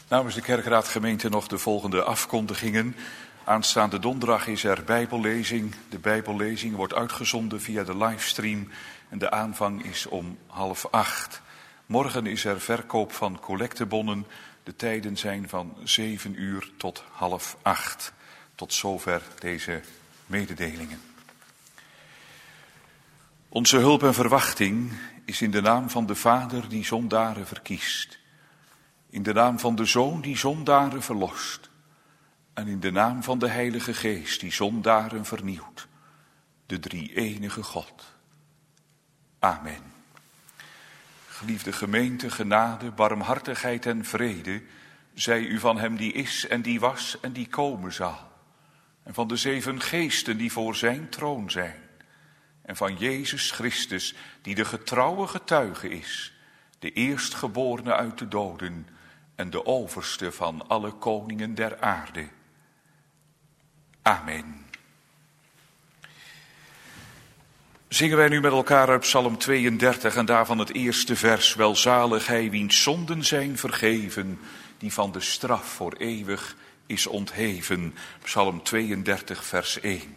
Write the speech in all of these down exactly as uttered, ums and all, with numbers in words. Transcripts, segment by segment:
Namens de Kerkraadgemeente nog de volgende afkondigingen. Aanstaande donderdag is er bijbellezing. De bijbellezing wordt uitgezonden via de livestream en de aanvang is om half acht. Morgen is er verkoop van collectebonnen. De tijden zijn van zeven uur tot half acht. Tot zover deze mededelingen. Onze hulp en verwachting is in de naam van de Vader die zondaren verkiest. In de naam van de Zoon die zondaren verlost. En in de naam van de Heilige Geest die zondaren vernieuwt. De drie-enige God. Amen. Geliefde gemeente, genade, barmhartigheid en vrede, zij u van hem die is en die was en die komen zal. En van de zeven geesten die voor zijn troon zijn. En van Jezus Christus, die de getrouwe getuige is, de eerstgeborene uit de doden en de overste van alle koningen der aarde. Amen. Zingen wij nu met elkaar uit Psalm tweeëndertig en daarvan het eerste vers. Welzalig hij wiens zonden zijn vergeven, die van de straf voor eeuwig is ontheven. Psalm tweeëndertig vers één.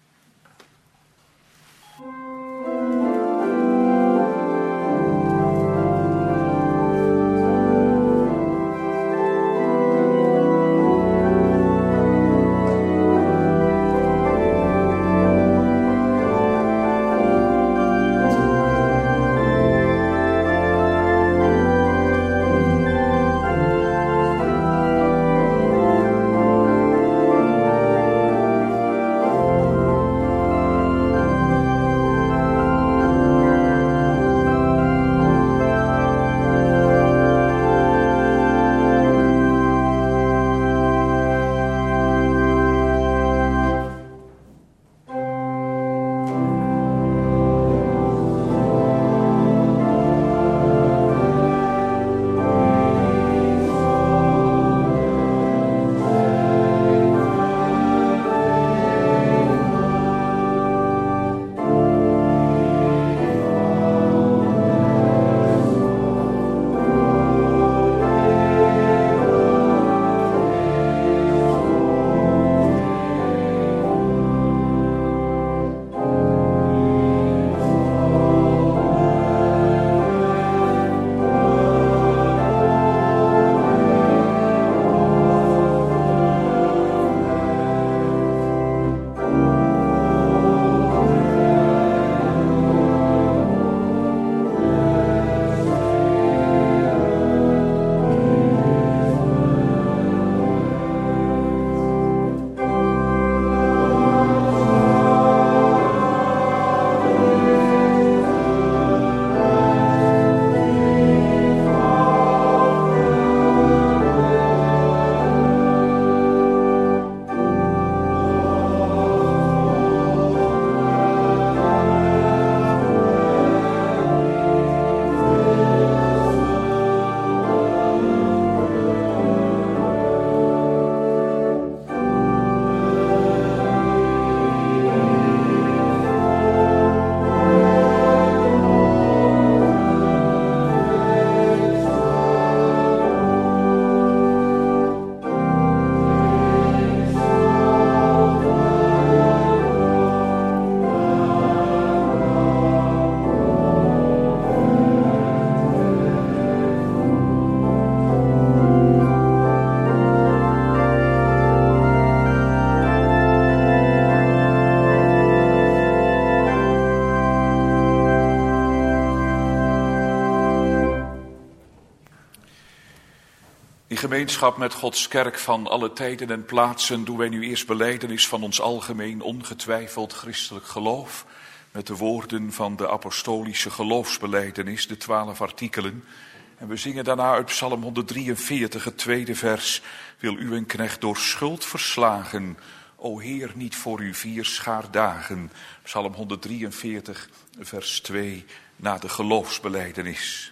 In gemeenschap met Gods kerk van alle tijden en plaatsen doen wij nu eerst belijdenis van ons algemeen ongetwijfeld christelijk geloof. Met de woorden van de apostolische geloofsbelijdenis, de twaalf artikelen. En we zingen daarna uit Psalm honderddrieënveertig, het tweede vers. Wil u een knecht door schuld verslagen, o Heer, niet voor u vier schaardagen. Psalm honderddrieënveertig, vers twee, na de geloofsbelijdenis.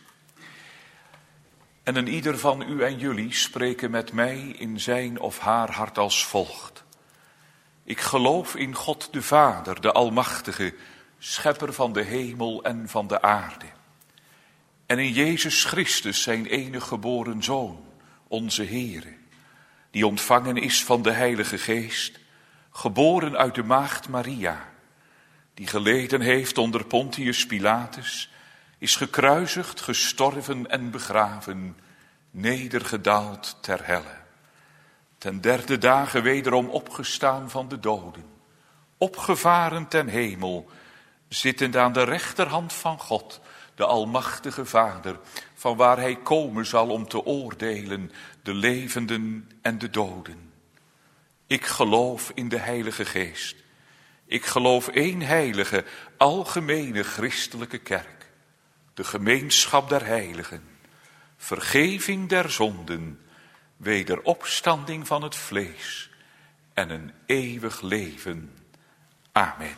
En een ieder van u en jullie spreken met mij in zijn of haar hart als volgt. Ik geloof in God de Vader, de Almachtige, schepper van de hemel en van de aarde. En in Jezus Christus, zijn enige geboren Zoon, onze Heere, die ontvangen is van de Heilige Geest, geboren uit de maagd Maria, die geleden heeft onder Pontius Pilatus, is gekruisigd, gestorven en begraven, nedergedaald ter helle. Ten derde dagen wederom opgestaan van de doden, opgevaren ten hemel, zittend aan de rechterhand van God, de Almachtige Vader, van waar hij komen zal om te oordelen de levenden en de doden. Ik geloof in de Heilige Geest. Ik geloof één heilige, algemene christelijke kerk, de gemeenschap der heiligen, vergeving der zonden, wederopstanding van het vlees en een eeuwig leven. Amen.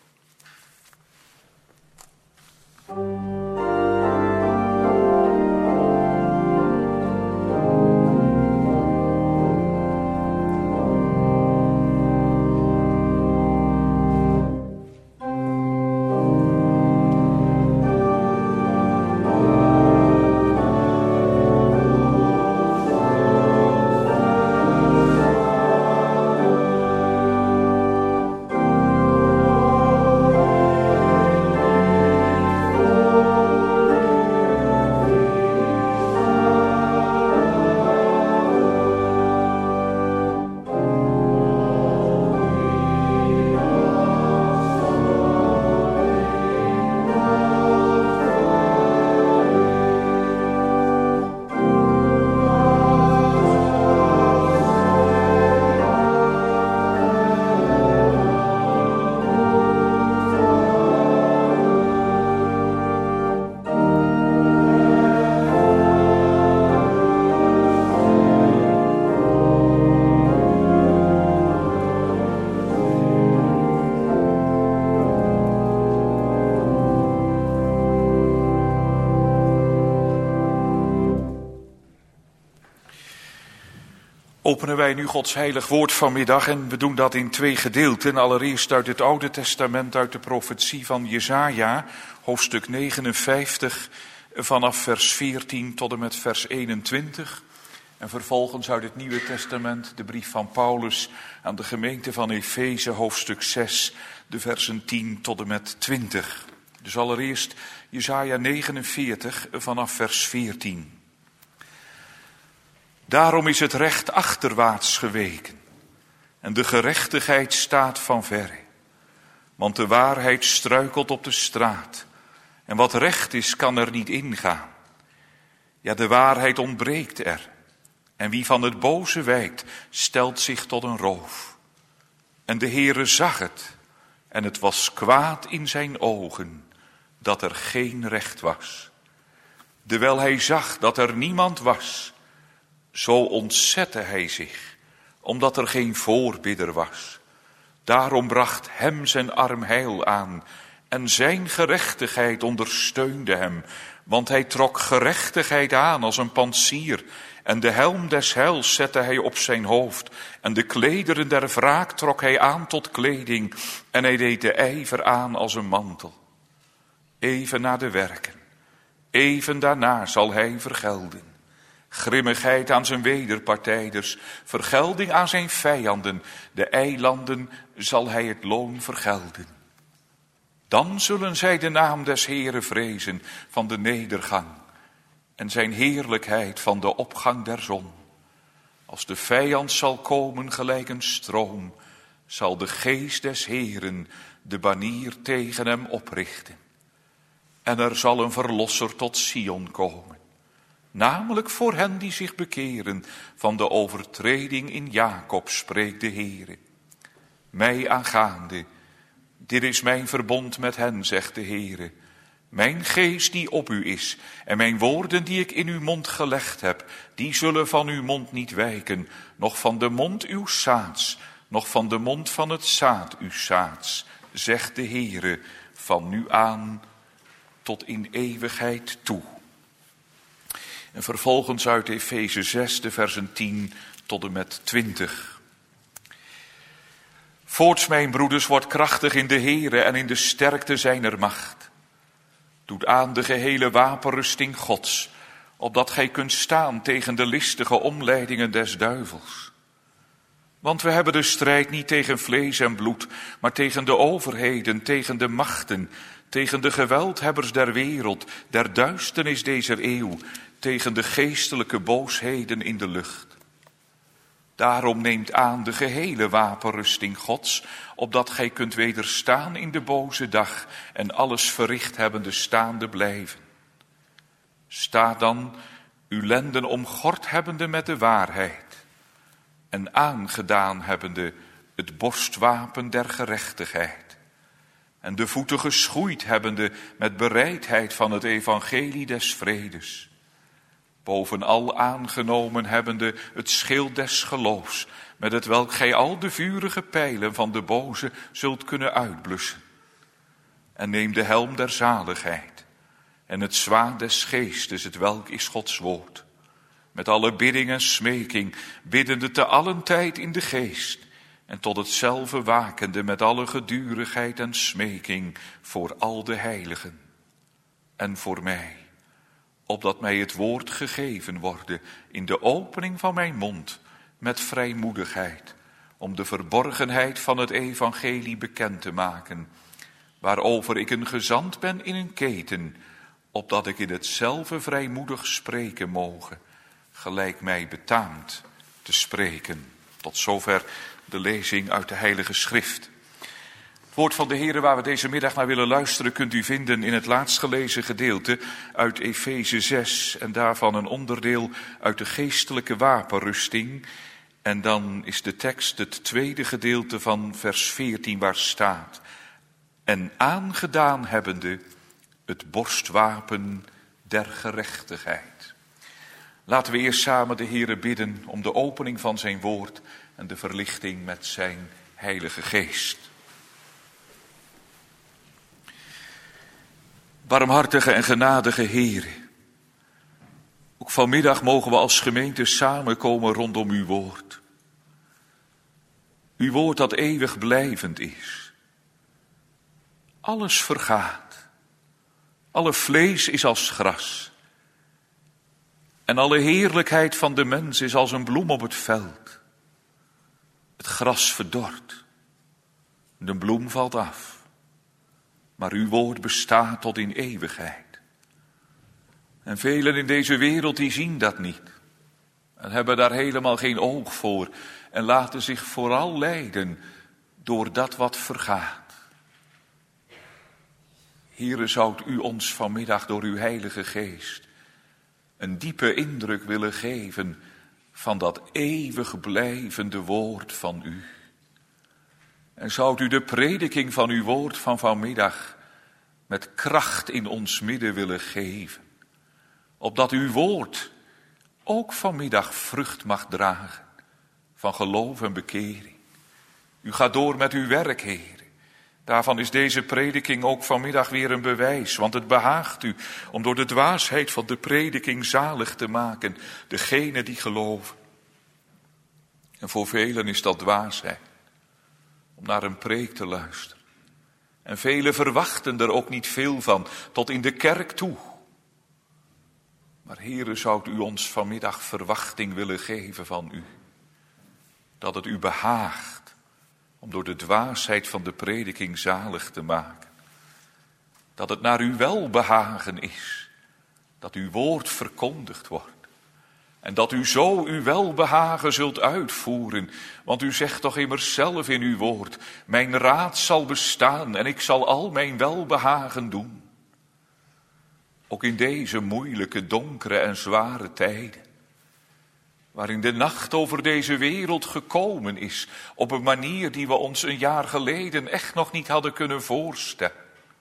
Openen wij nu Gods heilig woord vanmiddag en we doen dat in twee gedeelten. Allereerst uit het Oude Testament, uit de profetie van Jesaja, hoofdstuk negenenvijftig, vanaf vers veertien tot en met vers eenentwintig. En vervolgens uit het Nieuwe Testament, de brief van Paulus aan de gemeente van Efeze, hoofdstuk zes, de versen tien tot en met twintig. Dus allereerst Jesaja negenenveertig, vanaf vers veertien. Daarom is het recht achterwaarts geweken en de gerechtigheid staat van verre. Want de waarheid struikelt op de straat en wat recht is kan er niet ingaan. Ja, de waarheid ontbreekt er en wie van het boze wijkt stelt zich tot een roof. En de Heere zag het en het was kwaad in zijn ogen dat er geen recht was. Dewijl hij zag dat er niemand was, zo ontzette hij zich, omdat er geen voorbidder was. Daarom bracht hem zijn arm heil aan en zijn gerechtigheid ondersteunde hem. Want hij trok gerechtigheid aan als een pantsier en de helm des heils zette hij op zijn hoofd. En de klederen der wraak trok hij aan tot kleding en hij deed de ijver aan als een mantel. Even na de werken, even daarna zal hij vergelden. Grimmigheid aan zijn wederpartijders, vergelding aan zijn vijanden, de eilanden zal hij het loon vergelden. Dan zullen zij de naam des Heeren vrezen van de nedergang en zijn heerlijkheid van de opgang der zon. Als de vijand zal komen gelijk een stroom, zal de geest des Heeren de banier tegen hem oprichten. En er zal een verlosser tot Sion komen. Namelijk voor hen die zich bekeren van de overtreding in Jacob, spreekt de Heere. Mij aangaande, dit is mijn verbond met hen, zegt de Heere. Mijn geest die op u is en mijn woorden die ik in uw mond gelegd heb, die zullen van uw mond niet wijken, noch van de mond uw zaads, noch van de mond van het zaad uw zaads, zegt de Heere, van nu aan tot in eeuwigheid toe. En vervolgens uit Efeze zes, de versen tien tot en met twintig. Voorts, mijn broeders, wordt krachtig in de Heere en in de sterkte zijner macht. Doet aan de gehele wapenrusting Gods, opdat gij kunt staan tegen de listige omleidingen des duivels. Want we hebben de strijd niet tegen vlees en bloed, maar tegen de overheden, tegen de machten, tegen de geweldhebbers der wereld, der duisternis dezer eeuw, tegen de geestelijke boosheden in de lucht. Daarom neemt aan de gehele wapenrusting Gods, opdat gij kunt wederstaan in de boze dag en alles verricht hebbende staande blijven. Sta dan, uw lenden omgord hebbende met de waarheid en aangedaan hebbende het borstwapen der gerechtigheid en de voeten geschoeid hebbende met bereidheid van het evangelie des vredes. Bovenal aangenomen hebbende het schild des geloofs, met het welk gij al de vurige pijlen van de boze zult kunnen uitblussen. En neem de helm der zaligheid en het zwaard des geestes, het welk is Gods woord. Met alle bidding en smeking, biddende te allen tijd in de geest, en tot hetzelfde wakende met alle gedurigheid en smeking voor al de heiligen. En voor mij, opdat mij het woord gegeven worden in de opening van mijn mond met vrijmoedigheid, om de verborgenheid van het evangelie bekend te maken, waarover ik een gezant ben in een keten, opdat ik in hetzelfde vrijmoedig spreken moge, gelijk mij betaamt te spreken. Tot zover de lezing uit de Heilige Schrift. Het woord van de Heere waar we deze middag naar willen luisteren kunt u vinden in het laatst gelezen gedeelte uit Efeze zes en daarvan een onderdeel uit de geestelijke wapenrusting. En dan is de tekst het tweede gedeelte van vers veertien waar staat: en aangedaan hebbende het borstwapen der gerechtigheid. Laten we eerst samen de Heere bidden om de opening van zijn woord en de verlichting met zijn Heilige Geest. Barmhartige en genadige Heere, ook vanmiddag mogen we als gemeente samenkomen rondom uw woord. Uw woord dat eeuwig blijvend is. Alles vergaat. Alle vlees is als gras. En alle heerlijkheid van de mens is als een bloem op het veld. Het gras verdort. De bloem valt af. Maar uw woord bestaat tot in eeuwigheid. En velen in deze wereld die zien dat niet. En hebben daar helemaal geen oog voor. En laten zich vooral leiden door dat wat vergaat. Heere, zoudt u ons vanmiddag door uw Heilige Geest een diepe indruk willen geven van dat eeuwig blijvende woord van u. En zoudt u de prediking van uw woord van vanmiddag met kracht in ons midden willen geven. Opdat uw woord ook vanmiddag vrucht mag dragen van geloof en bekering. U gaat door met uw werk, Heer. Daarvan is deze prediking ook vanmiddag weer een bewijs. Want het behaagt u om door de dwaasheid van de prediking zalig te maken degene die geloven. En voor velen is dat dwaasheid. Om naar een preek te luisteren. En velen verwachten er ook niet veel van, tot in de kerk toe. Maar Heere, zoudt u ons vanmiddag verwachting willen geven van u. Dat het u behaagt om door de dwaasheid van de prediking zalig te maken. Dat het naar uw welbehagen is, dat uw woord verkondigd wordt. En dat u zo uw welbehagen zult uitvoeren. Want u zegt toch immers zelf in uw woord: mijn raad zal bestaan en ik zal al mijn welbehagen doen. Ook in deze moeilijke, donkere en zware tijden. Waarin de nacht over deze wereld gekomen is. Op een manier die we ons een jaar geleden echt nog niet hadden kunnen voorstellen.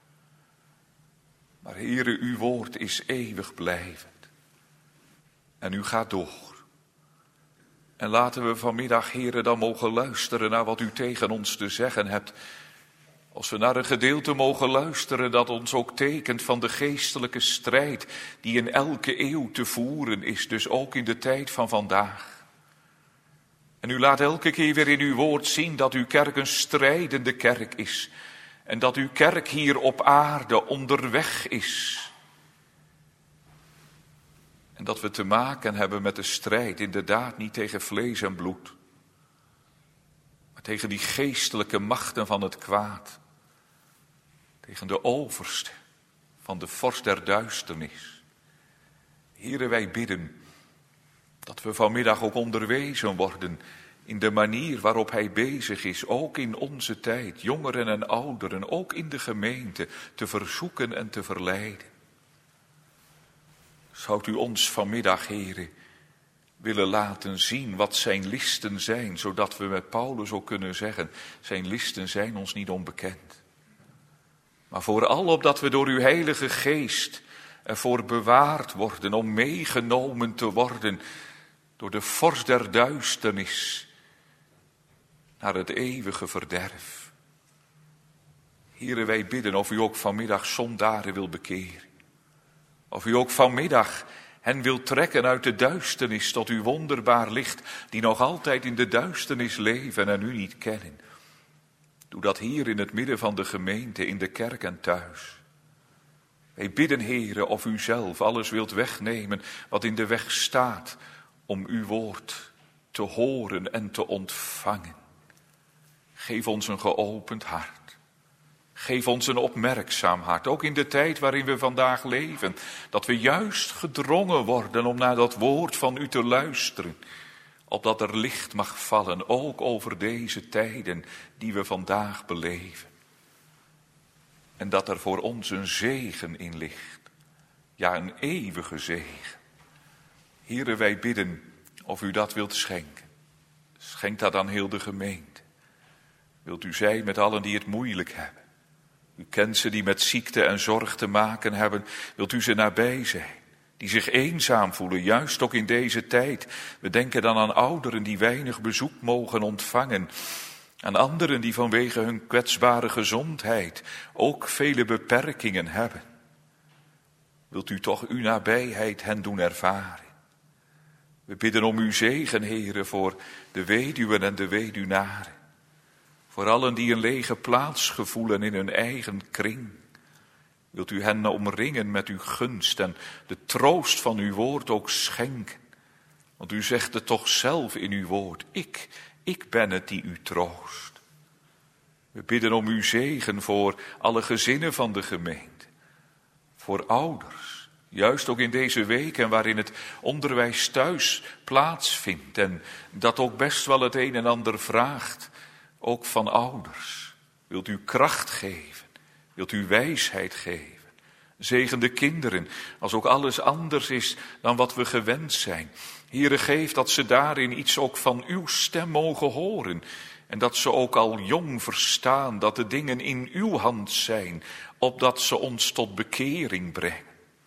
Maar Heere, uw woord is eeuwig blijvend. En u gaat door. En laten we vanmiddag, Heere, dan mogen luisteren naar wat u tegen ons te zeggen hebt. Als we naar een gedeelte mogen luisteren dat ons ook tekent van de geestelijke strijd die in elke eeuw te voeren is, dus ook in de tijd van vandaag. En u laat elke keer weer in uw woord zien dat uw kerk een strijdende kerk is. En dat uw kerk hier op aarde onderweg is. En dat we te maken hebben met de strijd, inderdaad niet tegen vlees en bloed, maar tegen die geestelijke machten van het kwaad. Tegen de overste van de vorst der duisternis. Here, wij bidden dat we vanmiddag ook onderwezen worden in de manier waarop hij bezig is, ook in onze tijd, jongeren en ouderen, ook in de gemeente, te verzoeken en te verleiden. Zoudt u ons vanmiddag, Heere, willen laten zien wat zijn listen zijn, zodat we met Paulus ook kunnen zeggen, zijn listen zijn ons niet onbekend. Maar vooral opdat we door uw Heilige Geest ervoor bewaard worden om meegenomen te worden door de vorst der duisternis naar het eeuwige verderf. Here, wij bidden of u ook vanmiddag zondaren wil bekeren. Of u ook vanmiddag hen wil trekken uit de duisternis tot uw wonderbaar licht, die nog altijd in de duisternis leven en u niet kennen. Doe dat hier in het midden van de gemeente, in de kerk en thuis. Wij bidden, Heere, of u zelf alles wilt wegnemen wat in de weg staat om uw woord te horen en te ontvangen. Geef ons een geopend hart. Geef ons een opmerkzaam hart, ook in de tijd waarin we vandaag leven. Dat we juist gedrongen worden om naar dat woord van u te luisteren. Opdat er licht mag vallen, ook over deze tijden die we vandaag beleven. En dat er voor ons een zegen in ligt. Ja, een eeuwige zegen. Heere, wij bidden of u dat wilt schenken. Schenk dat aan heel de gemeente. Wilt u zijn met allen die het moeilijk hebben. U kent ze die met ziekte en zorg te maken hebben. Wilt u ze nabij zijn. Die zich eenzaam voelen, juist ook in deze tijd. We denken dan aan ouderen die weinig bezoek mogen ontvangen. Aan anderen die vanwege hun kwetsbare gezondheid ook vele beperkingen hebben. Wilt u toch uw nabijheid hen doen ervaren. We bidden om uw zegen, Heere, voor de weduwen en de weduwnaren. Voor allen die een lege plaats gevoelen in hun eigen kring. Wilt u hen omringen met uw gunst en de troost van uw woord ook schenken. Want u zegt het toch zelf in uw woord. Ik, ik ben het die u troost. We bidden om uw zegen voor alle gezinnen van de gemeente. Voor ouders, juist ook in deze weken waarin het onderwijs thuis plaatsvindt. En dat ook best wel het een en ander vraagt, ook van ouders. Wilt u kracht geven, wilt u wijsheid geven. Zegen de kinderen, als ook alles anders is dan wat we gewend zijn. Heere, geef dat ze daarin iets ook van uw stem mogen horen. En dat ze ook al jong verstaan dat de dingen in uw hand zijn, opdat ze ons tot bekering brengen.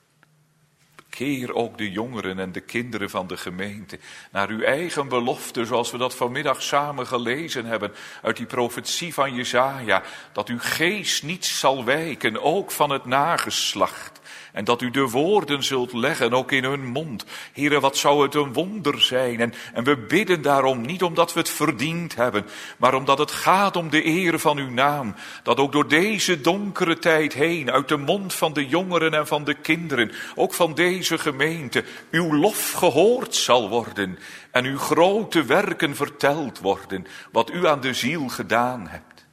Bekeer ook de jongeren en de kinderen van de gemeente naar uw eigen belofte, zoals we dat vanmiddag samen gelezen hebben uit die profetie van Jesaja, dat uw geest niet zal wijken, ook van het nageslacht. En dat u de woorden zult leggen, ook in hun mond. Heere, wat zou het een wonder zijn. En, en we bidden daarom, niet omdat we het verdiend hebben, maar omdat het gaat om de eer van uw naam. Dat ook door deze donkere tijd heen, uit de mond van de jongeren en van de kinderen, ook van deze gemeente, uw lof gehoord zal worden. En uw grote werken verteld worden, wat u aan de ziel gedaan hebt.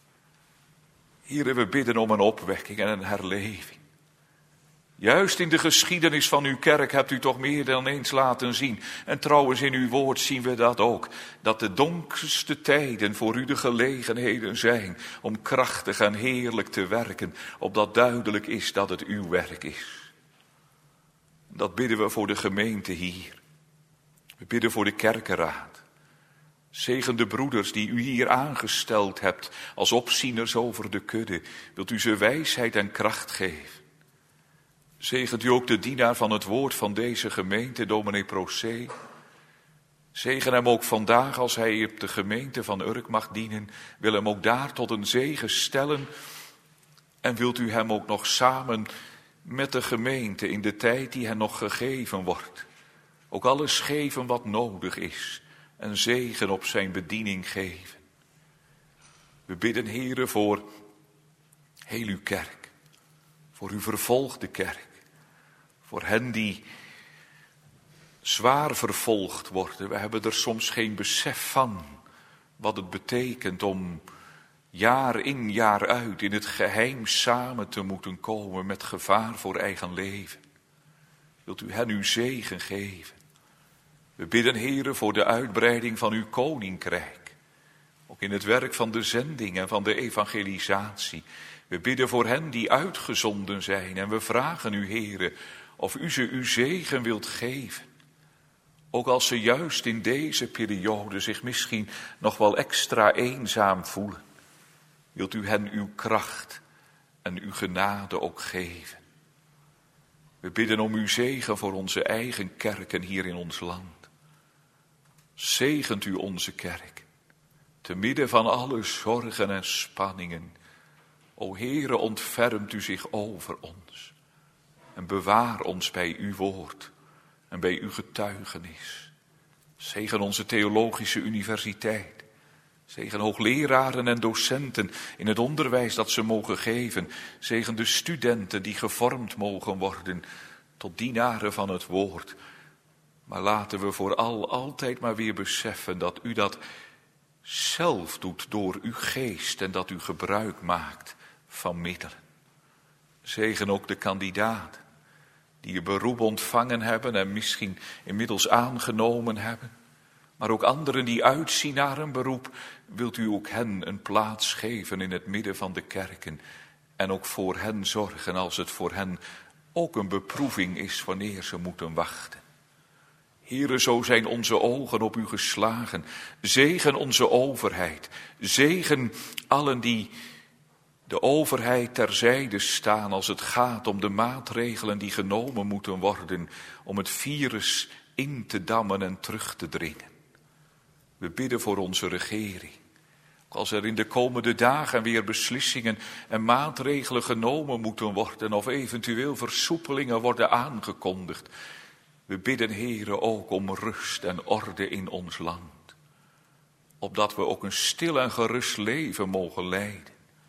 Heere, we bidden om een opwekking en een herleving. Juist in de geschiedenis van uw kerk hebt u toch meer dan eens laten zien. En trouwens in uw woord zien we dat ook. Dat de donkerste tijden voor u de gelegenheden zijn om krachtig en heerlijk te werken. Opdat duidelijk is dat het uw werk is. Dat bidden we voor de gemeente hier. We bidden voor de kerkenraad. Zegen de broeders die u hier aangesteld hebt als opzieners over de kudde. Wilt u ze wijsheid en kracht geven. Zegent u ook de dienaar van het woord van deze gemeente, dominee Procé. Zegen hem ook vandaag als hij op de gemeente van Urk mag dienen. Wil hem ook daar tot een zegen stellen. En wilt u hem ook nog samen met de gemeente in de tijd die hen nog gegeven wordt. Ook alles geven wat nodig is. En zegen op zijn bediening geven. We bidden, Heere, voor heel uw kerk. Voor uw vervolgde kerk. Voor hen die zwaar vervolgd worden. We hebben er soms geen besef van wat het betekent om jaar in jaar uit in het geheim samen te moeten komen met gevaar voor eigen leven. Wilt u hen uw zegen geven? We bidden, Heere, voor de uitbreiding van uw koninkrijk. Ook in het werk van de zending en van de evangelisatie. We bidden voor hen die uitgezonden zijn en we vragen u, Heere, of u ze uw zegen wilt geven. Ook als ze juist in deze periode zich misschien nog wel extra eenzaam voelen. Wilt u hen uw kracht en uw genade ook geven. We bidden om uw zegen voor onze eigen kerken hier in ons land. Zegent u onze kerk, te midden van alle zorgen en spanningen. O Heere, ontfermt u zich over ons en bewaar ons bij uw woord en bij uw getuigenis. Zegen onze theologische universiteit. Zegen hoogleraren en docenten in het onderwijs dat ze mogen geven. Zegen de studenten die gevormd mogen worden tot dienaren van het woord. Maar laten we vooral altijd maar weer beseffen dat u dat zelf doet door uw geest en dat u gebruik maakt van middelen. Zegen ook de kandidaten die een beroep ontvangen hebben en misschien inmiddels aangenomen hebben. Maar ook anderen die uitzien naar een beroep, wilt u ook hen een plaats geven in het midden van de kerken. En ook voor hen zorgen als het voor hen ook een beproeving is wanneer ze moeten wachten. Heere, zo zijn onze ogen op u geslagen. Zegen onze overheid. Zegen allen die de overheid terzijde staan als het gaat om de maatregelen die genomen moeten worden om het virus in te dammen en terug te dringen. We bidden voor onze regering. Als er in de komende dagen weer beslissingen en maatregelen genomen moeten worden of eventueel versoepelingen worden aangekondigd. We bidden, Heere, ook om rust en orde in ons land. Opdat we ook een stil en gerust leven mogen leiden.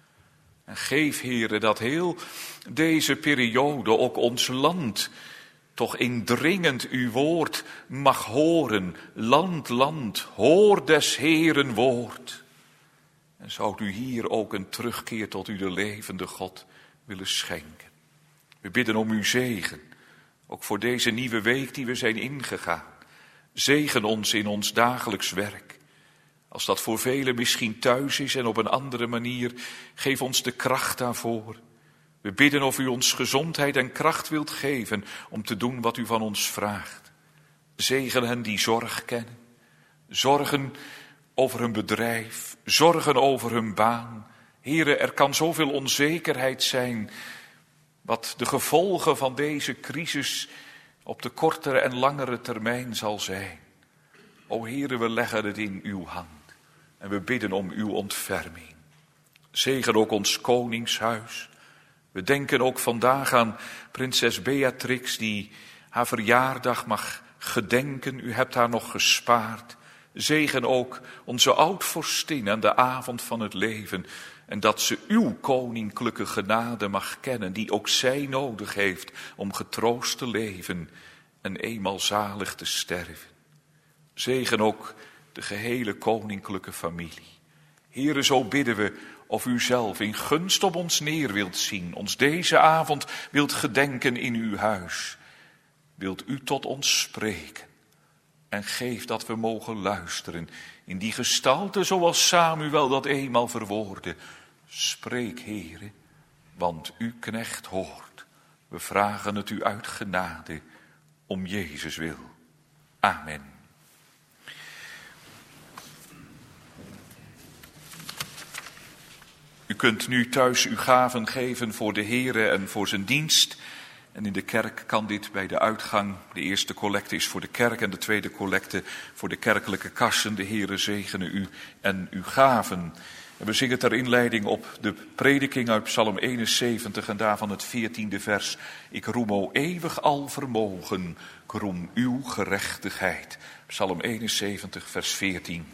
En geef, Heere, dat heel deze periode ook ons land toch indringend uw woord mag horen. Land, land, hoor des Heeren woord. En zou u hier ook een terugkeer tot u de levende God willen schenken. We bidden om uw zegen, ook voor deze nieuwe week die we zijn ingegaan. Zegen ons in ons dagelijks werk. Als dat voor velen misschien thuis is en op een andere manier, geef ons de kracht daarvoor. We bidden of u ons gezondheid en kracht wilt geven om te doen wat u van ons vraagt. Zegen hen die zorg kennen. Zorgen over hun bedrijf, zorgen over hun baan. Here, er kan zoveel onzekerheid zijn wat de gevolgen van deze crisis op de kortere en langere termijn zal zijn. O Here, we leggen het in uw hand en we bidden om uw ontferming. Zegen ook ons koningshuis. We denken ook vandaag aan prinses Beatrix die haar verjaardag mag gedenken. U hebt haar nog gespaard. Zegen ook onze oud-vorstin aan de avond van het leven. En dat ze uw koninklijke genade mag kennen, die ook zij nodig heeft om getroost te leven en eenmaal zalig te sterven. Zegen ook de gehele koninklijke familie. Heere, zo bidden we of u zelf in gunst op ons neer wilt zien, ons deze avond wilt gedenken in uw huis. Wilt u tot ons spreken en geef dat we mogen luisteren in die gestalte zoals Samuel dat eenmaal verwoordde. Spreek, Heere, want uw knecht hoort. We vragen het u uit genade om Jezus wil. Amen. U kunt nu thuis uw gaven geven voor de Heere en voor zijn dienst. En in de kerk kan dit bij de uitgang. De eerste collecte is voor de kerk en de tweede collecte voor de kerkelijke kassen. De Heere zegene u en uw gaven. En we zingen ter inleiding op de prediking uit Psalm eenenzeventig en daarvan het veertiende vers. Ik roem o eeuwig al vermogen, ik roem uw gerechtigheid. Psalm eenenzeventig vers veertien.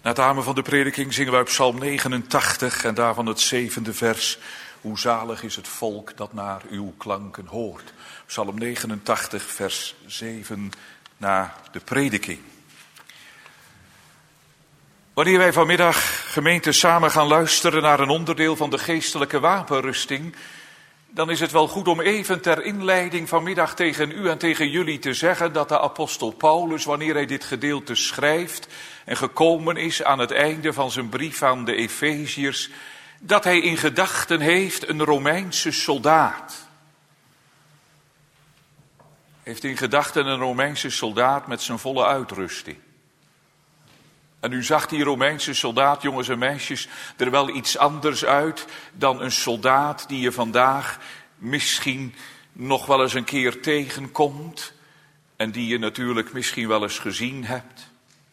Na het amen van de prediking zingen wij Psalm negenentachtig en daarvan het zevende vers. Hoe zalig is het volk dat naar uw klanken hoort. Psalm negenentachtig, vers zeven na de prediking. Wanneer wij vanmiddag, gemeente, samen gaan luisteren naar een onderdeel van de geestelijke wapenrusting, dan is het wel goed om even ter inleiding vanmiddag tegen u en tegen jullie te zeggen dat de apostel Paulus, wanneer hij dit gedeelte schrijft en gekomen is aan het einde van zijn brief aan de Efeziërs, dat hij in gedachten heeft een Romeinse soldaat. Heeft in gedachten een Romeinse soldaat met zijn volle uitrusting. En u zag die Romeinse soldaat, jongens en meisjes, er wel iets anders uit dan een soldaat die je vandaag misschien nog wel eens een keer tegenkomt. En die je natuurlijk misschien wel eens gezien hebt.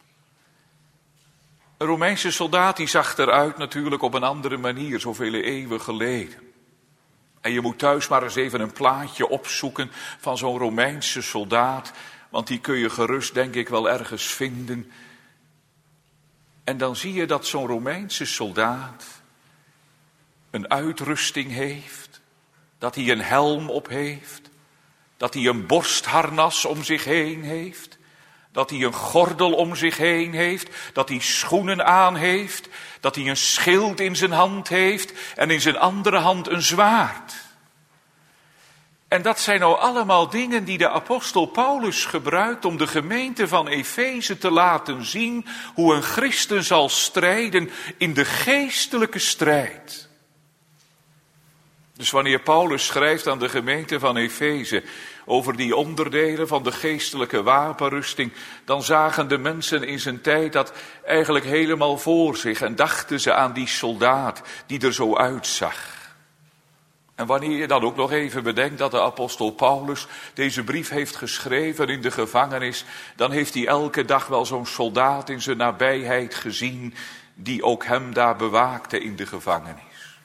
Een Romeinse soldaat die zag eruit natuurlijk op een andere manier, zoveel eeuwen geleden. En je moet thuis maar eens even een plaatje opzoeken van zo'n Romeinse soldaat, want die kun je gerust denk ik wel ergens vinden. En dan zie je dat zo'n Romeinse soldaat een uitrusting heeft, dat hij een helm op heeft, dat hij een borstharnas om zich heen heeft, dat hij een gordel om zich heen heeft, dat hij schoenen aan heeft, dat hij een schild in zijn hand heeft en in zijn andere hand een zwaard. En dat zijn nou allemaal dingen die de apostel Paulus gebruikt om de gemeente van Efeze te laten zien hoe een christen zal strijden in de geestelijke strijd. Dus wanneer Paulus schrijft aan de gemeente van Efeze over die onderdelen van de geestelijke wapenrusting, dan zagen de mensen in zijn tijd dat eigenlijk helemaal voor zich en dachten ze aan die soldaat die er zo uitzag. En wanneer je dan ook nog even bedenkt dat de apostel Paulus deze brief heeft geschreven in de gevangenis, dan heeft hij elke dag wel zo'n soldaat in zijn nabijheid gezien die ook hem daar bewaakte in de gevangenis.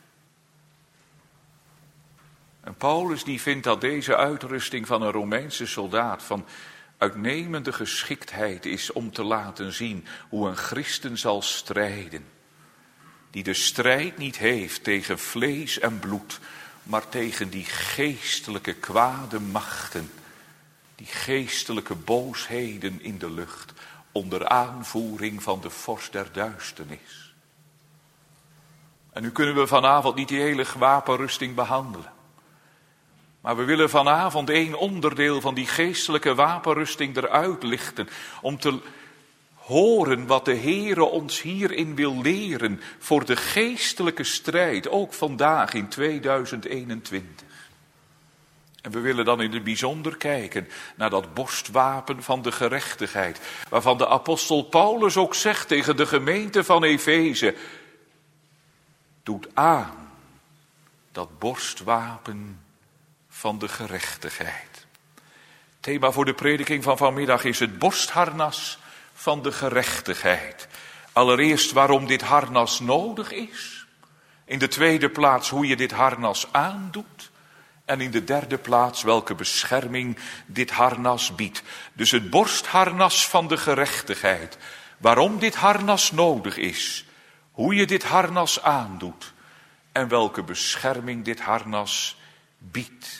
En Paulus die vindt dat deze uitrusting van een Romeinse soldaat van uitnemende geschiktheid is om te laten zien hoe een christen zal strijden. Die de strijd niet heeft tegen vlees en bloed, maar tegen die geestelijke kwade machten, die geestelijke boosheden in de lucht, onder aanvoering van de vorst der duisternis. En nu kunnen we vanavond niet die hele wapenrusting behandelen. Maar we willen vanavond één onderdeel van die geestelijke wapenrusting eruit lichten, om te horen wat de Heere ons hierin wil leren voor de geestelijke strijd, ook vandaag in tweeduizend eenentwintig. En we willen dan in het bijzonder kijken naar dat borstwapen van de gerechtigheid, waarvan de apostel Paulus ook zegt tegen de gemeente van Efeze: doet aan dat borstwapen van de gerechtigheid. Thema voor de prediking van vanmiddag is het borstharnas van de gerechtigheid. Allereerst waarom dit harnas nodig is. In de tweede plaats hoe je dit harnas aandoet. En in de derde plaats welke bescherming dit harnas biedt. Dus het borstharnas van de gerechtigheid. Waarom dit harnas nodig is. Hoe je dit harnas aandoet. En welke bescherming dit harnas biedt.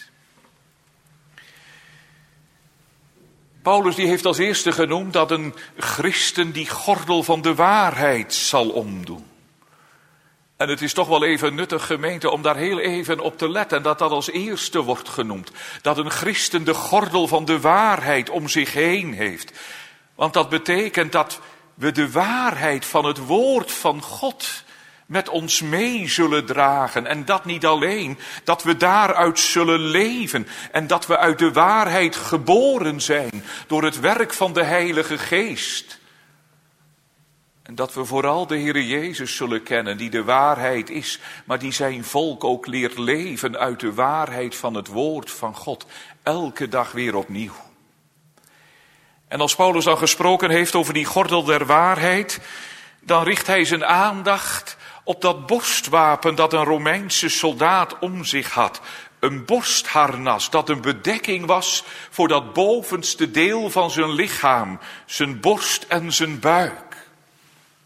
Paulus die heeft als eerste genoemd dat een christen die gordel van de waarheid zal omdoen. En het is toch wel even nuttig, gemeente, om daar heel even op te letten, dat dat als eerste wordt genoemd. Dat een christen de gordel van de waarheid om zich heen heeft. Want dat betekent dat we de waarheid van het woord van God met ons mee zullen dragen. En dat niet alleen, dat we daaruit zullen leven. En dat we uit de waarheid geboren zijn door het werk van de Heilige Geest. En dat we vooral de Heere Jezus zullen kennen, die de waarheid is, maar die zijn volk ook leert leven uit de waarheid van het woord van God. Elke dag weer opnieuw. En als Paulus dan gesproken heeft over die gordel der waarheid, dan richt hij zijn aandacht op dat borstwapen dat een Romeinse soldaat om zich had. Een borstharnas dat een bedekking was voor dat bovenste deel van zijn lichaam, zijn borst en zijn buik.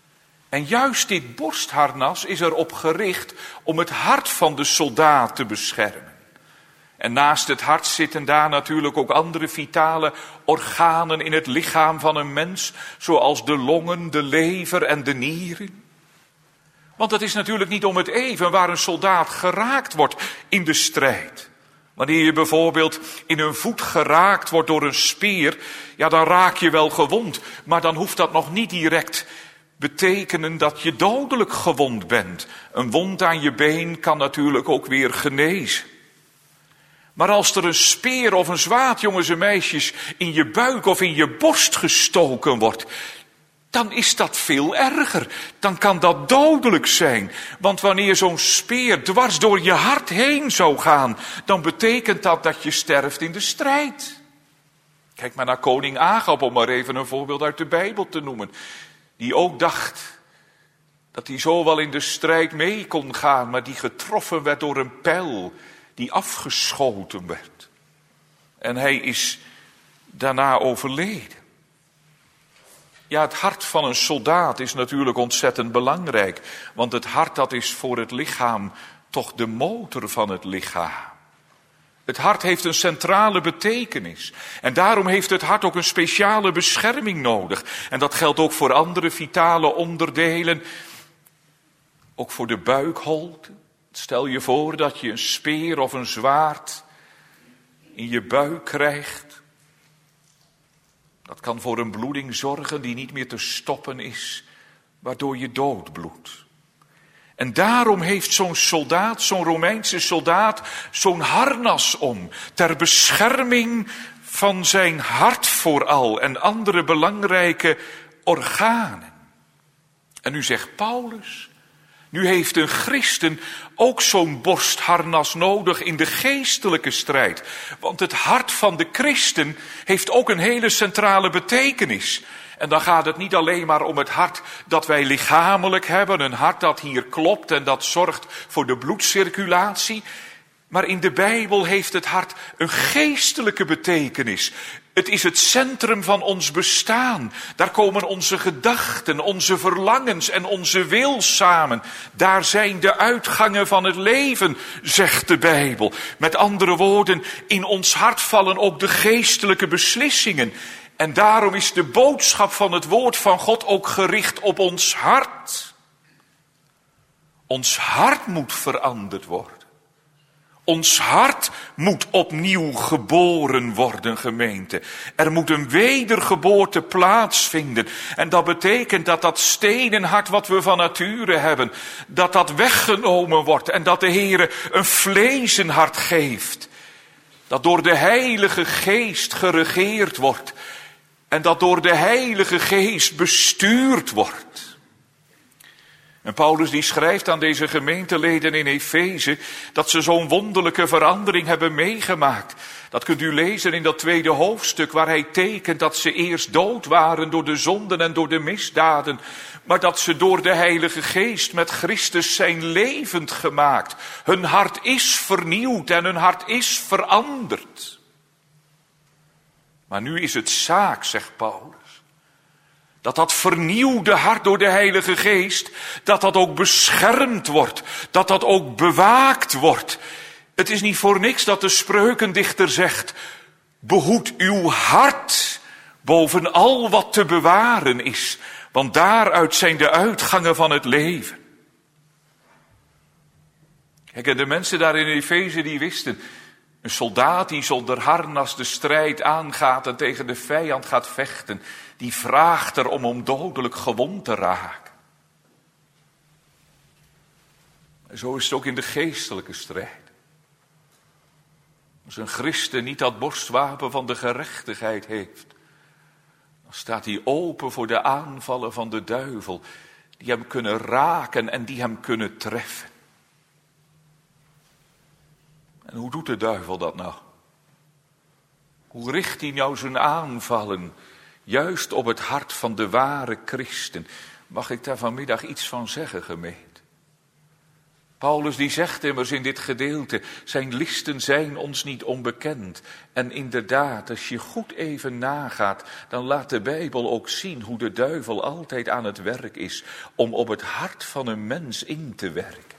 En juist dit borstharnas is erop gericht om het hart van de soldaat te beschermen. En naast het hart zitten daar natuurlijk ook andere vitale organen in het lichaam van een mens, zoals de longen, de lever en de nieren. Want het is natuurlijk niet om het even waar een soldaat geraakt wordt in de strijd. Wanneer je bijvoorbeeld in een voet geraakt wordt door een speer, ja, dan raak je wel gewond, maar dan hoeft dat nog niet direct betekenen dat je dodelijk gewond bent. Een wond aan je been kan natuurlijk ook weer genezen. Maar als er een speer of een zwaard, jongens en meisjes, in je buik of in je borst gestoken wordt, dan is dat veel erger. Dan kan dat dodelijk zijn. Want wanneer zo'n speer dwars door je hart heen zou gaan, dan betekent dat dat je sterft in de strijd. Kijk maar naar koning Agab, om maar even een voorbeeld uit de Bijbel te noemen. Die ook dacht dat hij zo wel in de strijd mee kon gaan, maar die getroffen werd door een pijl die afgeschoten werd. En hij is daarna overleden. Ja, het hart van een soldaat is natuurlijk ontzettend belangrijk. Want het hart, dat is voor het lichaam toch de motor van het lichaam. Het hart heeft een centrale betekenis. En daarom heeft het hart ook een speciale bescherming nodig. En dat geldt ook voor andere vitale onderdelen. Ook voor de buikholte. Stel je voor dat je een speer of een zwaard in je buik krijgt. Dat kan voor een bloeding zorgen die niet meer te stoppen is, waardoor je doodbloedt. En daarom heeft zo'n soldaat, zo'n Romeinse soldaat, zo'n harnas om, ter bescherming van zijn hart vooral en andere belangrijke organen. En nu zegt Paulus, nu heeft een christen ook zo'n borstharnas nodig in de geestelijke strijd. Want het hart van de christen heeft ook een hele centrale betekenis. En dan gaat het niet alleen maar om het hart dat wij lichamelijk hebben. Een hart dat hier klopt en dat zorgt voor de bloedcirculatie. Maar in de Bijbel heeft het hart een geestelijke betekenis. Het is het centrum van ons bestaan. Daar komen onze gedachten, onze verlangens en onze wil samen. Daar zijn de uitgangen van het leven, zegt de Bijbel. Met andere woorden, in ons hart vallen ook de geestelijke beslissingen. En daarom is de boodschap van het woord van God ook gericht op ons hart. Ons hart moet veranderd worden. Ons hart moet opnieuw geboren worden, gemeente. Er moet een wedergeboorte plaatsvinden. En dat betekent dat dat stenen hart wat we van nature hebben, dat dat weggenomen wordt. En dat de Heere een vleesen hart geeft. Dat door de Heilige Geest geregeerd wordt. En dat door de Heilige Geest bestuurd wordt. En Paulus die schrijft aan deze gemeenteleden in Efeze dat ze zo'n wonderlijke verandering hebben meegemaakt. Dat kunt u lezen in dat tweede hoofdstuk waar hij tekent dat ze eerst dood waren door de zonden en door de misdaden. Maar dat ze door de Heilige Geest met Christus zijn levend gemaakt. Hun hart is vernieuwd en hun hart is veranderd. Maar nu is het zaak, zegt Paulus, dat dat vernieuwde hart door de Heilige Geest, dat dat ook beschermd wordt, dat dat ook bewaakt wordt. Het is niet voor niks dat de spreukendichter zegt, behoed uw hart boven al wat te bewaren is, want daaruit zijn de uitgangen van het leven. Kijk, en de mensen daar in Efeze die wisten, een soldaat die zonder harnas de strijd aangaat en tegen de vijand gaat vechten, die vraagt er om om dodelijk gewond te raken. En zo is het ook in de geestelijke strijd. Als een christen niet dat borstwapen van de gerechtigheid heeft, dan staat hij open voor de aanvallen van de duivel, die hem kunnen raken en die hem kunnen treffen. En hoe doet de duivel dat nou? Hoe richt hij nou zijn aanvallen juist op het hart van de ware christen? Mag ik daar vanmiddag iets van zeggen, gemeente? Paulus die zegt immers in dit gedeelte, zijn listen zijn ons niet onbekend. En inderdaad, als je goed even nagaat, dan laat de Bijbel ook zien hoe de duivel altijd aan het werk is om op het hart van een mens in te werken.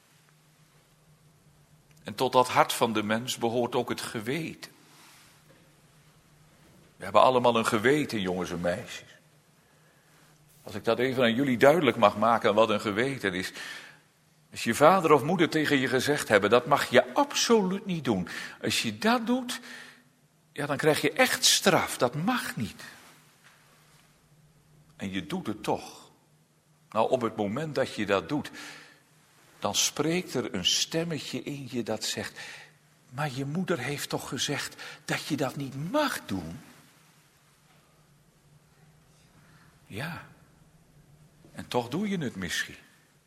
En tot dat hart van de mens behoort ook het geweten. We hebben allemaal een geweten, jongens en meisjes. Als ik dat even aan jullie duidelijk mag maken wat een geweten is. Als je vader of moeder tegen je gezegd hebben, dat mag je absoluut niet doen. Als je dat doet, ja, dan krijg je echt straf. Dat mag niet. En je doet het toch. Nou, op het moment dat je dat doet, dan spreekt er een stemmetje in je dat zegt, maar je moeder heeft toch gezegd dat je dat niet mag doen? Ja, en toch doe je het misschien.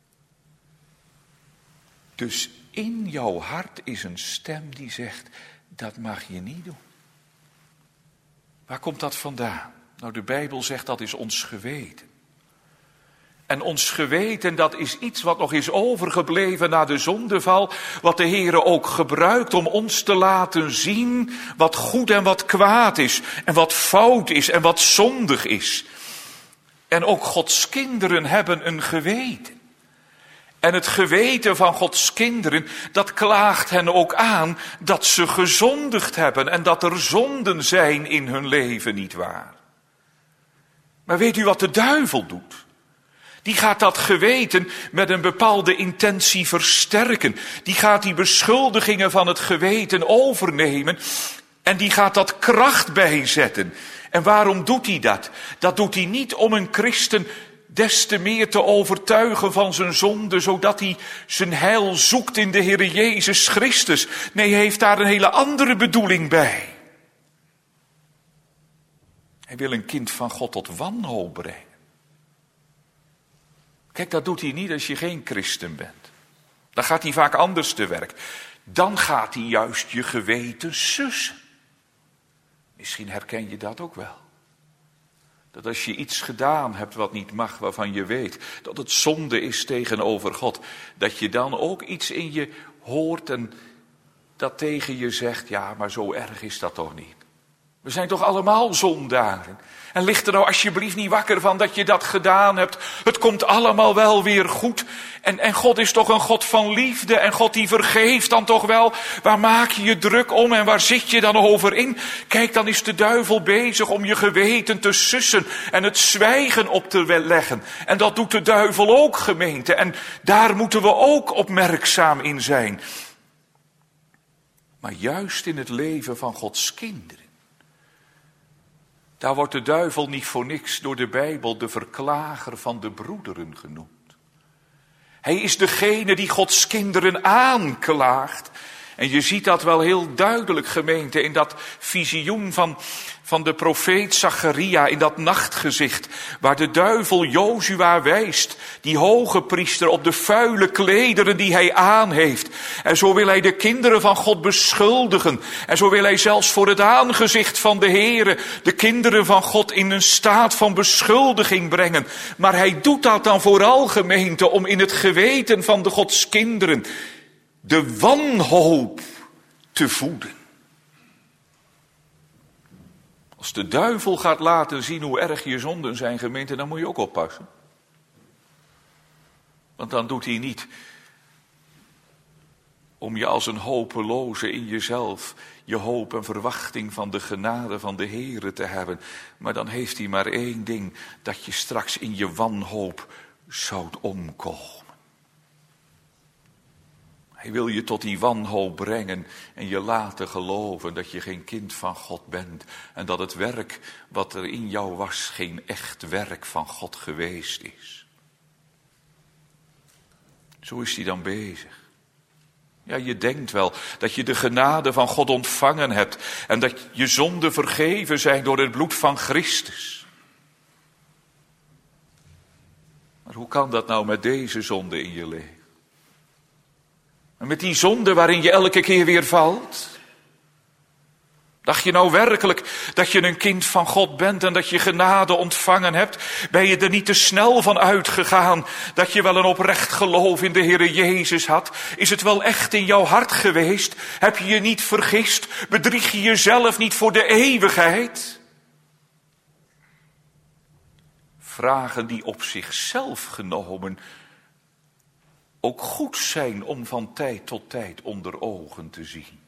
Dus in jouw hart is een stem die zegt, dat mag je niet doen. Waar komt dat vandaan? Nou, de Bijbel zegt dat is ons geweten. En ons geweten, dat is iets wat nog is overgebleven na de zondeval, wat de Heere ook gebruikt om ons te laten zien wat goed en wat kwaad is, en wat fout is en wat zondig is. En ook Gods kinderen hebben een geweten. En het geweten van Gods kinderen, dat klaagt hen ook aan dat ze gezondigd hebben en dat er zonden zijn in hun leven, nietwaar? Maar weet u wat de duivel doet? Die gaat dat geweten met een bepaalde intentie versterken. Die gaat die beschuldigingen van het geweten overnemen en die gaat dat kracht bijzetten. En waarom doet hij dat? Dat doet hij niet om een christen des te meer te overtuigen van zijn zonde, zodat hij zijn heil zoekt in de Heere Jezus Christus. Nee, hij heeft daar een hele andere bedoeling bij. Hij wil een kind van God tot wanhoop brengen. Kijk, dat doet hij niet als je geen christen bent. Dan gaat hij vaak anders te werk. Dan gaat hij juist je geweten sussen. Misschien herken je dat ook wel. Dat als je iets gedaan hebt wat niet mag, waarvan je weet dat het zonde is tegenover God, dat je dan ook iets in je hoort en dat tegen je zegt, ja, maar zo erg is dat toch niet. We zijn toch allemaal zondaren. En ligt er nou alsjeblieft niet wakker van dat je dat gedaan hebt. Het komt allemaal wel weer goed. En, en God is toch een God van liefde. En God die vergeeft dan toch wel. Waar maak je je druk om en waar zit je dan over in? Kijk, dan is de duivel bezig om je geweten te sussen. En het zwijgen op te leggen. En dat doet de duivel ook, gemeente. En daar moeten we ook opmerkzaam in zijn. Maar juist in het leven van Gods kinderen. Daar wordt de duivel niet voor niks door de Bijbel de verklager van de broederen genoemd. Hij is degene die Gods kinderen aanklaagt. En je ziet dat wel heel duidelijk, gemeente, in dat visioen van, van de profeet Zacharia, in dat nachtgezicht, waar de duivel Jozua wijst, die hoge priester, op de vuile klederen die hij aan heeft. En zo wil hij de kinderen van God beschuldigen. En zo wil hij zelfs voor het aangezicht van de Heere de kinderen van God in een staat van beschuldiging brengen. Maar hij doet dat dan vooral, gemeente, om in het geweten van de Gods kinderen de wanhoop te voeden. Als de duivel gaat laten zien hoe erg je zonden zijn, gemeente, dan moet je ook oppassen. Want dan doet hij niet om je als een hopeloze in jezelf je hoop en verwachting van de genade van de Heere te hebben. Maar dan heeft hij maar één ding, dat je straks in je wanhoop zoudt omkomen. Hij wil je tot die wanhoop brengen en je laten geloven dat je geen kind van God bent. En dat het werk wat er in jou was geen echt werk van God geweest is. Zo is hij dan bezig. Ja, je denkt wel dat je de genade van God ontvangen hebt. En dat je zonden vergeven zijn door het bloed van Christus. Maar hoe kan dat nou met deze zonde in je leven? En met die zonde waarin je elke keer weer valt. Dacht je nou werkelijk dat je een kind van God bent en dat je genade ontvangen hebt? Ben je er niet te snel van uitgegaan dat je wel een oprecht geloof in de Heere Jezus had? Is het wel echt in jouw hart geweest? Heb je je niet vergist? Bedrieg je jezelf niet voor de eeuwigheid? Vragen die op zichzelf genomen ook goed zijn om van tijd tot tijd onder ogen te zien.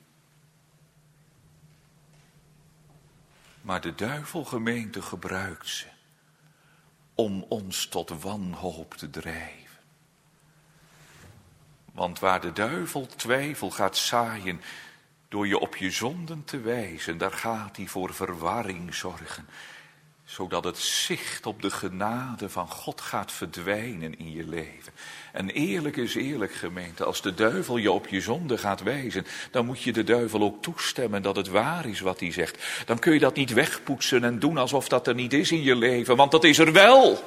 Maar de duivel, gemeente, gebruikt ze om ons tot wanhoop te drijven. Want waar de duivel twijfel gaat zaaien door je op je zonden te wijzen, daar gaat hij voor verwarring zorgen. Zodat het zicht op de genade van God gaat verdwijnen in je leven. En eerlijk is eerlijk, gemeente, als de duivel je op je zonde gaat wijzen, dan moet je de duivel ook toestemmen dat het waar is wat hij zegt. Dan kun je dat niet wegpoetsen en doen alsof dat er niet is in je leven, want dat is er wel.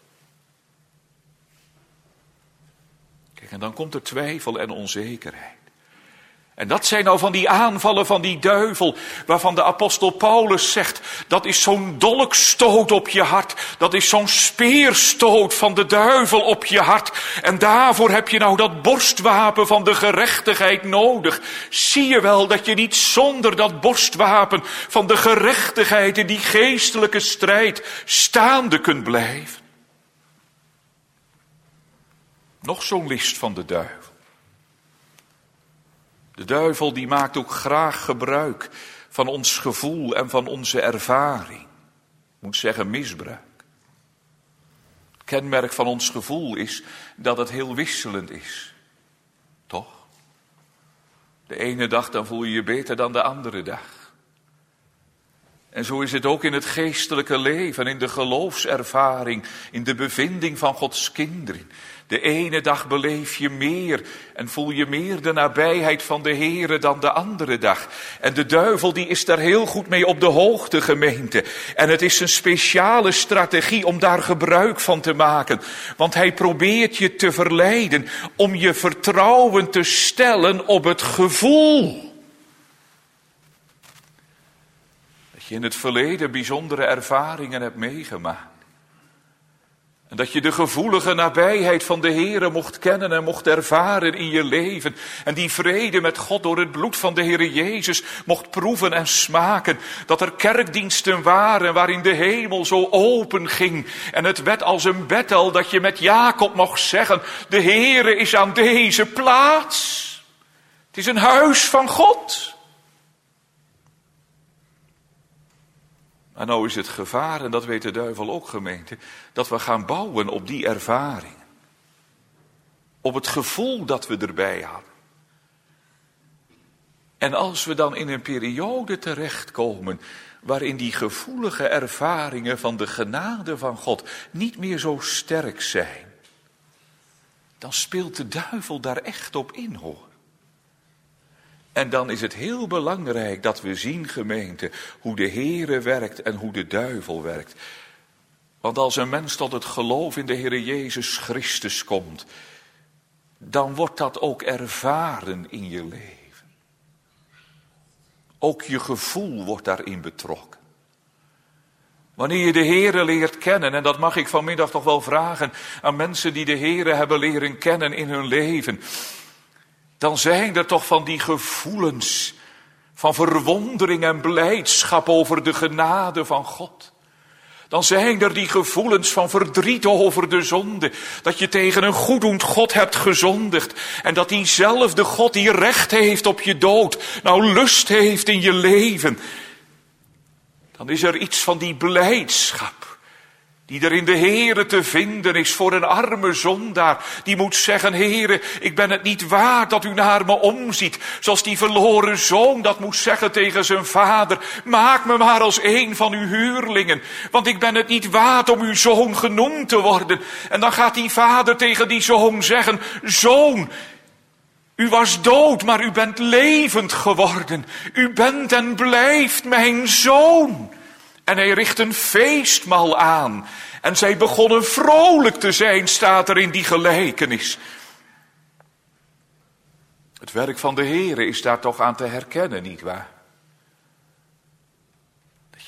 Kijk, en dan komt er twijfel en onzekerheid. En dat zijn nou van die aanvallen van die duivel, waarvan de apostel Paulus zegt, dat is zo'n dolkstoot op je hart, dat is zo'n speerstoot van de duivel op je hart. En daarvoor heb je nou dat borstwapen van de gerechtigheid nodig. Zie je wel dat je niet zonder dat borstwapen van de gerechtigheid in die geestelijke strijd staande kunt blijven? Nog zo'n list van de duivel. De duivel die maakt ook graag gebruik van ons gevoel en van onze ervaring. Ik moet zeggen misbruik. Het kenmerk van ons gevoel is dat het heel wisselend is. Toch? De ene dag dan voel je je beter dan de andere dag. En zo is het ook in het geestelijke leven, in de geloofservaring, in de bevinding van Gods kinderen. De ene dag beleef je meer en voel je meer de nabijheid van de Heere dan de andere dag. En de duivel die is daar heel goed mee op de hoogte, gemeente. En het is een speciale strategie om daar gebruik van te maken. Want hij probeert je te verleiden om je vertrouwen te stellen op het gevoel. Dat je in het verleden bijzondere ervaringen hebt meegemaakt. En dat je de gevoelige nabijheid van de Heere mocht kennen en mocht ervaren in je leven. En die vrede met God door het bloed van de Heere Jezus mocht proeven en smaken. Dat er kerkdiensten waren waarin de hemel zo open ging. En het werd als een Bethel dat je met Jacob mocht zeggen, de Heere is aan deze plaats. Het is een huis van God. En nou is het gevaar, en dat weet de duivel ook, gemeente, dat we gaan bouwen op die ervaringen. Op het gevoel dat we erbij hadden. En als we dan in een periode terechtkomen waarin die gevoelige ervaringen van de genade van God niet meer zo sterk zijn, dan speelt de duivel daar echt op in, hoor. En dan is het heel belangrijk dat we zien, gemeente, hoe de Heere werkt en hoe de duivel werkt. Want als een mens tot het geloof in de Heere Jezus Christus komt, dan wordt dat ook ervaren in je leven. Ook je gevoel wordt daarin betrokken. Wanneer je de Heere leert kennen, en dat mag ik vanmiddag toch wel vragen aan mensen die de Heere hebben leren kennen in hun leven, dan zijn er toch van die gevoelens van verwondering en blijdschap over de genade van God. Dan zijn er die gevoelens van verdriet over de zonde, dat je tegen een goeddoend God hebt gezondigd en dat diezelfde God die recht heeft op je dood, nou lust heeft in je leven. Dan is er iets van die blijdschap die er in de Heere te vinden is voor een arme zondaar. Die moet zeggen, Heere, ik ben het niet waard dat u naar me omziet. Zoals die verloren zoon dat moet zeggen tegen zijn vader. Maak me maar als een van uw huurlingen. Want ik ben het niet waard om uw zoon genoemd te worden. En dan gaat die vader tegen die zoon zeggen, zoon, u was dood, maar u bent levend geworden. U bent en blijft mijn zoon. En hij richt een feestmaal aan. En zij begonnen vrolijk te zijn, staat er in die gelijkenis. Het werk van de Heere is daar toch aan te herkennen, nietwaar?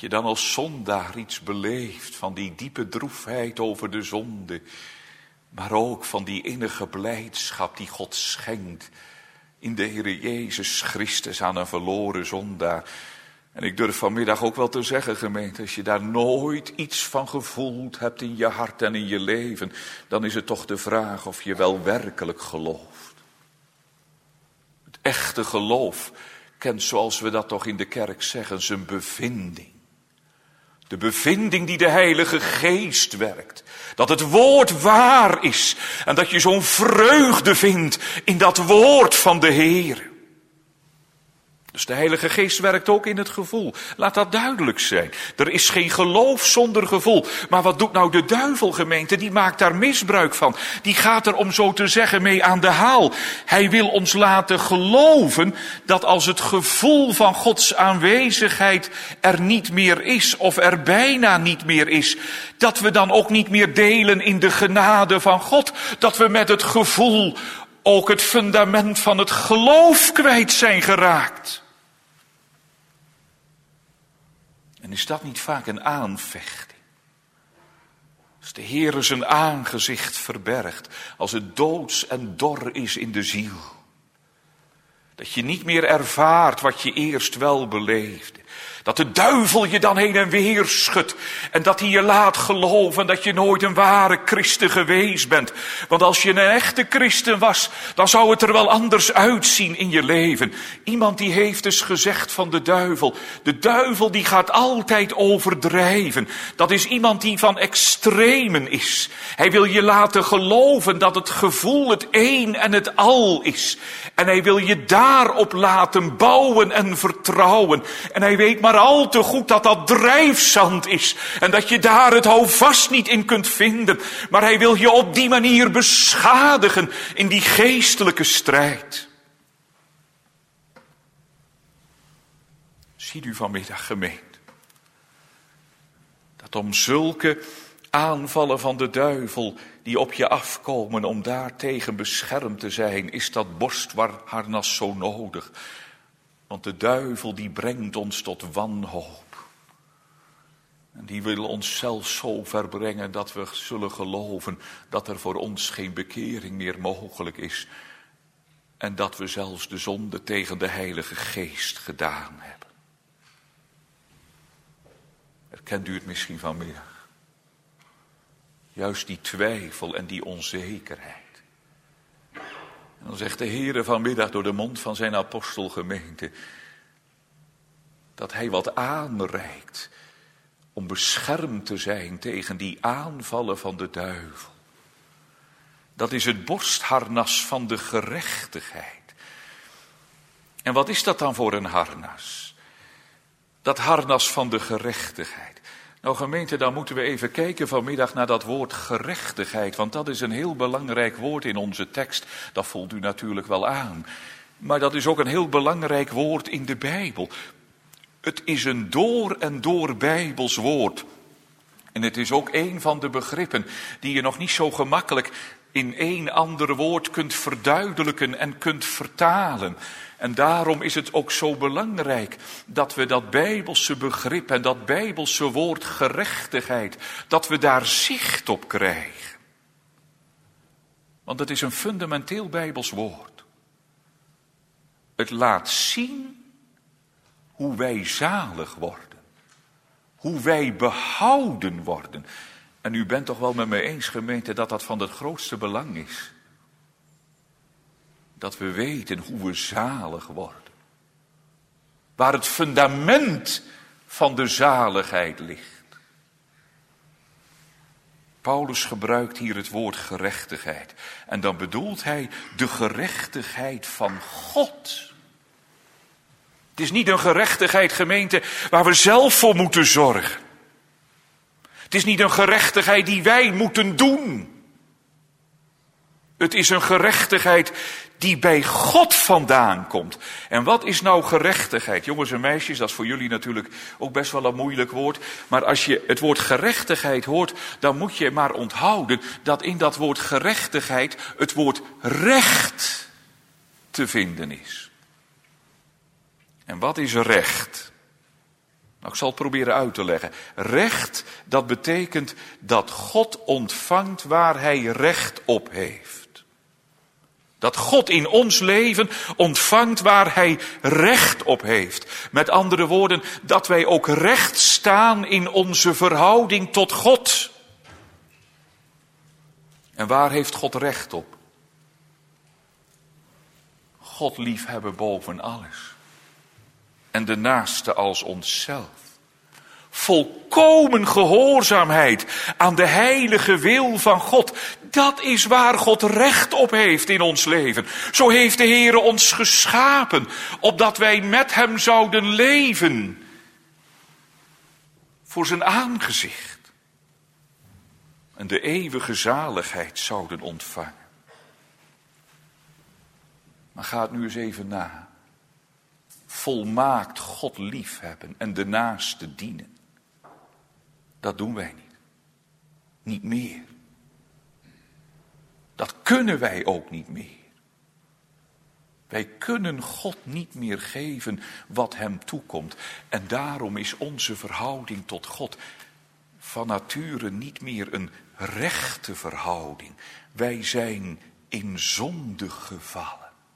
je dan als zondaar iets beleeft van die diepe droefheid over de zonde, maar ook van die innige blijdschap die God schenkt in de Heere Jezus Christus aan een verloren zondaar. En ik durf vanmiddag ook wel te zeggen, gemeente, als je daar nooit iets van gevoeld hebt in je hart en in je leven, dan is het toch de vraag of je wel werkelijk gelooft. Het echte geloof kent, zoals we dat toch in de kerk zeggen, zijn bevinding. De bevinding die de Heilige Geest werkt. Dat het woord waar is. En dat je zo'n vreugde vindt in dat woord van de Heer. Dus de Heilige Geest werkt ook in het gevoel. Laat dat duidelijk zijn. Er is geen geloof zonder gevoel. Maar wat doet nou de duivel, gemeente? Die maakt daar misbruik van. Die gaat er, om zo te zeggen, mee aan de haal. Hij wil ons laten geloven dat als het gevoel van Gods aanwezigheid er niet meer is, of er bijna niet meer is, dat we dan ook niet meer delen in de genade van God. Dat we met het gevoel ook het fundament van het geloof kwijt zijn geraakt. En is dat niet vaak een aanvechting? Als de Heere zijn aangezicht verbergt, als het doods en dor is in de ziel. Dat je niet meer ervaart wat je eerst wel beleefde. Dat de duivel je dan heen en weer schudt. En dat hij je laat geloven dat je nooit een ware christen geweest bent. Want als je een echte christen was, dan zou het er wel anders uitzien in je leven. Iemand die heeft dus gezegd van de duivel. De duivel die gaat altijd overdrijven. Dat is iemand die van extremen is. Hij wil je laten geloven dat het gevoel het een en het al is. En hij wil je daarop laten bouwen en vertrouwen. En hij weet maar al te goed dat dat drijfzand is. En dat je daar het houvast niet in kunt vinden. Maar hij wil je op die manier beschadigen in die geestelijke strijd. Ziet u vanmiddag, gemeente, dat om zulke aanvallen van de duivel die op je afkomen, om daartegen beschermd te zijn, is dat borstharnas zo nodig. Want de duivel die brengt ons tot wanhoop. En die wil ons zelfs zo ver brengen dat we zullen geloven dat er voor ons geen bekering meer mogelijk is. En dat we zelfs de zonde tegen de Heilige Geest gedaan hebben. Herkent u het misschien vanmiddag? Juist die twijfel en die onzekerheid. En dan zegt de Heere vanmiddag door de mond van zijn apostelgemeente dat hij wat aanreikt om beschermd te zijn tegen die aanvallen van de duivel. Dat is het borstharnas van de gerechtigheid. En wat is dat dan voor een harnas? Dat harnas van de gerechtigheid. Nou gemeente, dan moeten we even kijken vanmiddag naar dat woord gerechtigheid. Want dat is een heel belangrijk woord in onze tekst. Dat voelt u natuurlijk wel aan. Maar dat is ook een heel belangrijk woord in de Bijbel. Het is een door en door Bijbels woord. En het is ook een van de begrippen die je nog niet zo gemakkelijk in één ander woord kunt verduidelijken en kunt vertalen. En daarom is het ook zo belangrijk dat we dat Bijbelse begrip en dat Bijbelse woord gerechtigheid, dat we daar zicht op krijgen. Want het is een fundamenteel Bijbels woord. Het laat zien hoe wij zalig worden. Hoe wij behouden worden. En u bent toch wel met me eens, gemeente, dat dat van het grootste belang is. Dat we weten hoe we zalig worden. Waar het fundament van de zaligheid ligt. Paulus gebruikt hier het woord gerechtigheid. En dan bedoelt hij de gerechtigheid van God. Het is niet een gerechtigheid, gemeente, waar we zelf voor moeten zorgen. Het is niet een gerechtigheid die wij moeten doen. Het is een gerechtigheid die bij God vandaan komt. En wat is nou gerechtigheid? Jongens en meisjes, dat is voor jullie natuurlijk ook best wel een moeilijk woord. Maar als je het woord gerechtigheid hoort, dan moet je maar onthouden dat in dat woord gerechtigheid het woord recht te vinden is. En wat is recht? Nou, ik zal het proberen uit te leggen. Recht, dat betekent dat God ontvangt waar hij recht op heeft. Dat God in ons leven ontvangt waar hij recht op heeft. Met andere woorden, dat wij ook recht staan in onze verhouding tot God. En waar heeft God recht op? God liefhebben boven alles. En de naaste als onszelf. Volkomen gehoorzaamheid aan de heilige wil van God. Dat is waar God recht op heeft in ons leven. Zo heeft de Heere ons geschapen, opdat wij met hem zouden leven. Voor zijn aangezicht. En de eeuwige zaligheid zouden ontvangen. Maar ga het nu eens even na. Volmaakt God liefhebben en de naaste dienen. Dat doen wij niet. Niet meer. Dat kunnen wij ook niet meer. Wij kunnen God niet meer geven wat hem toekomt. En daarom is onze verhouding tot God van nature niet meer een rechte verhouding. Wij zijn in zonde gevallen.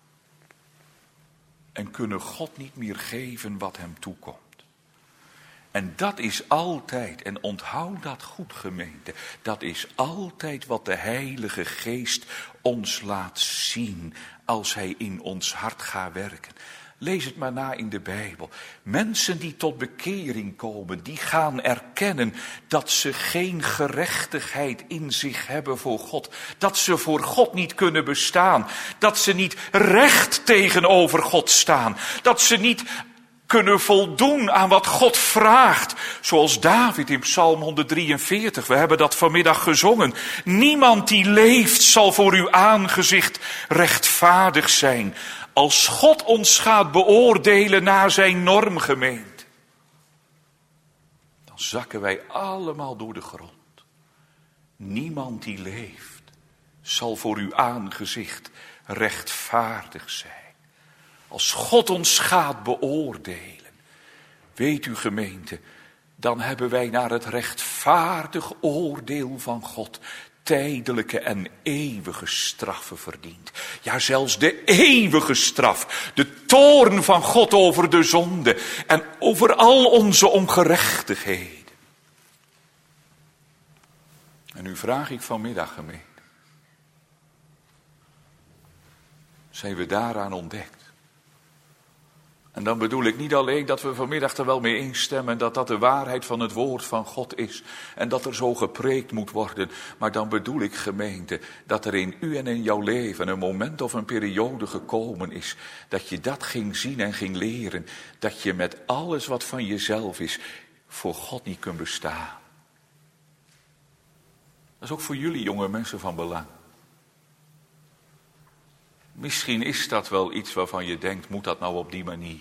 En kunnen God niet meer geven wat hem toekomt. En dat is altijd, en onthoud dat goed gemeente, dat is altijd wat de Heilige Geest ons laat zien als hij in ons hart gaat werken. Lees het maar na in de Bijbel. Mensen die tot bekering komen, die gaan erkennen dat ze geen gerechtigheid in zich hebben voor God. Dat ze voor God niet kunnen bestaan. Dat ze niet recht tegenover God staan. Dat ze niet kunnen voldoen aan wat God vraagt. Zoals David in Psalm honderddrieënveertig, we hebben dat vanmiddag gezongen. Niemand die leeft zal voor uw aangezicht rechtvaardig zijn. Als God ons gaat beoordelen naar zijn norm, gemeente, dan zakken wij allemaal door de grond. Niemand die leeft zal voor uw aangezicht rechtvaardig zijn. Als God ons gaat beoordelen, weet u gemeente, dan hebben wij naar het rechtvaardig oordeel van God tijdelijke en eeuwige straffen verdiend. Ja, zelfs de eeuwige straf, de toorn van God over de zonde en over al onze ongerechtigheden. En nu vraag ik vanmiddag, gemeente, zijn we daaraan ontdekt? En dan bedoel ik niet alleen dat we vanmiddag er wel mee instemmen en dat dat de waarheid van het woord van God is en dat er zo gepreekt moet worden. Maar dan bedoel ik, gemeente, dat er in u en in jouw leven een moment of een periode gekomen is dat je dat ging zien en ging leren. Dat je met alles wat van jezelf is voor God niet kunt bestaan. Dat is ook voor jullie jonge mensen van belang. Misschien is dat wel iets waarvan je denkt, moet dat nou op die manier?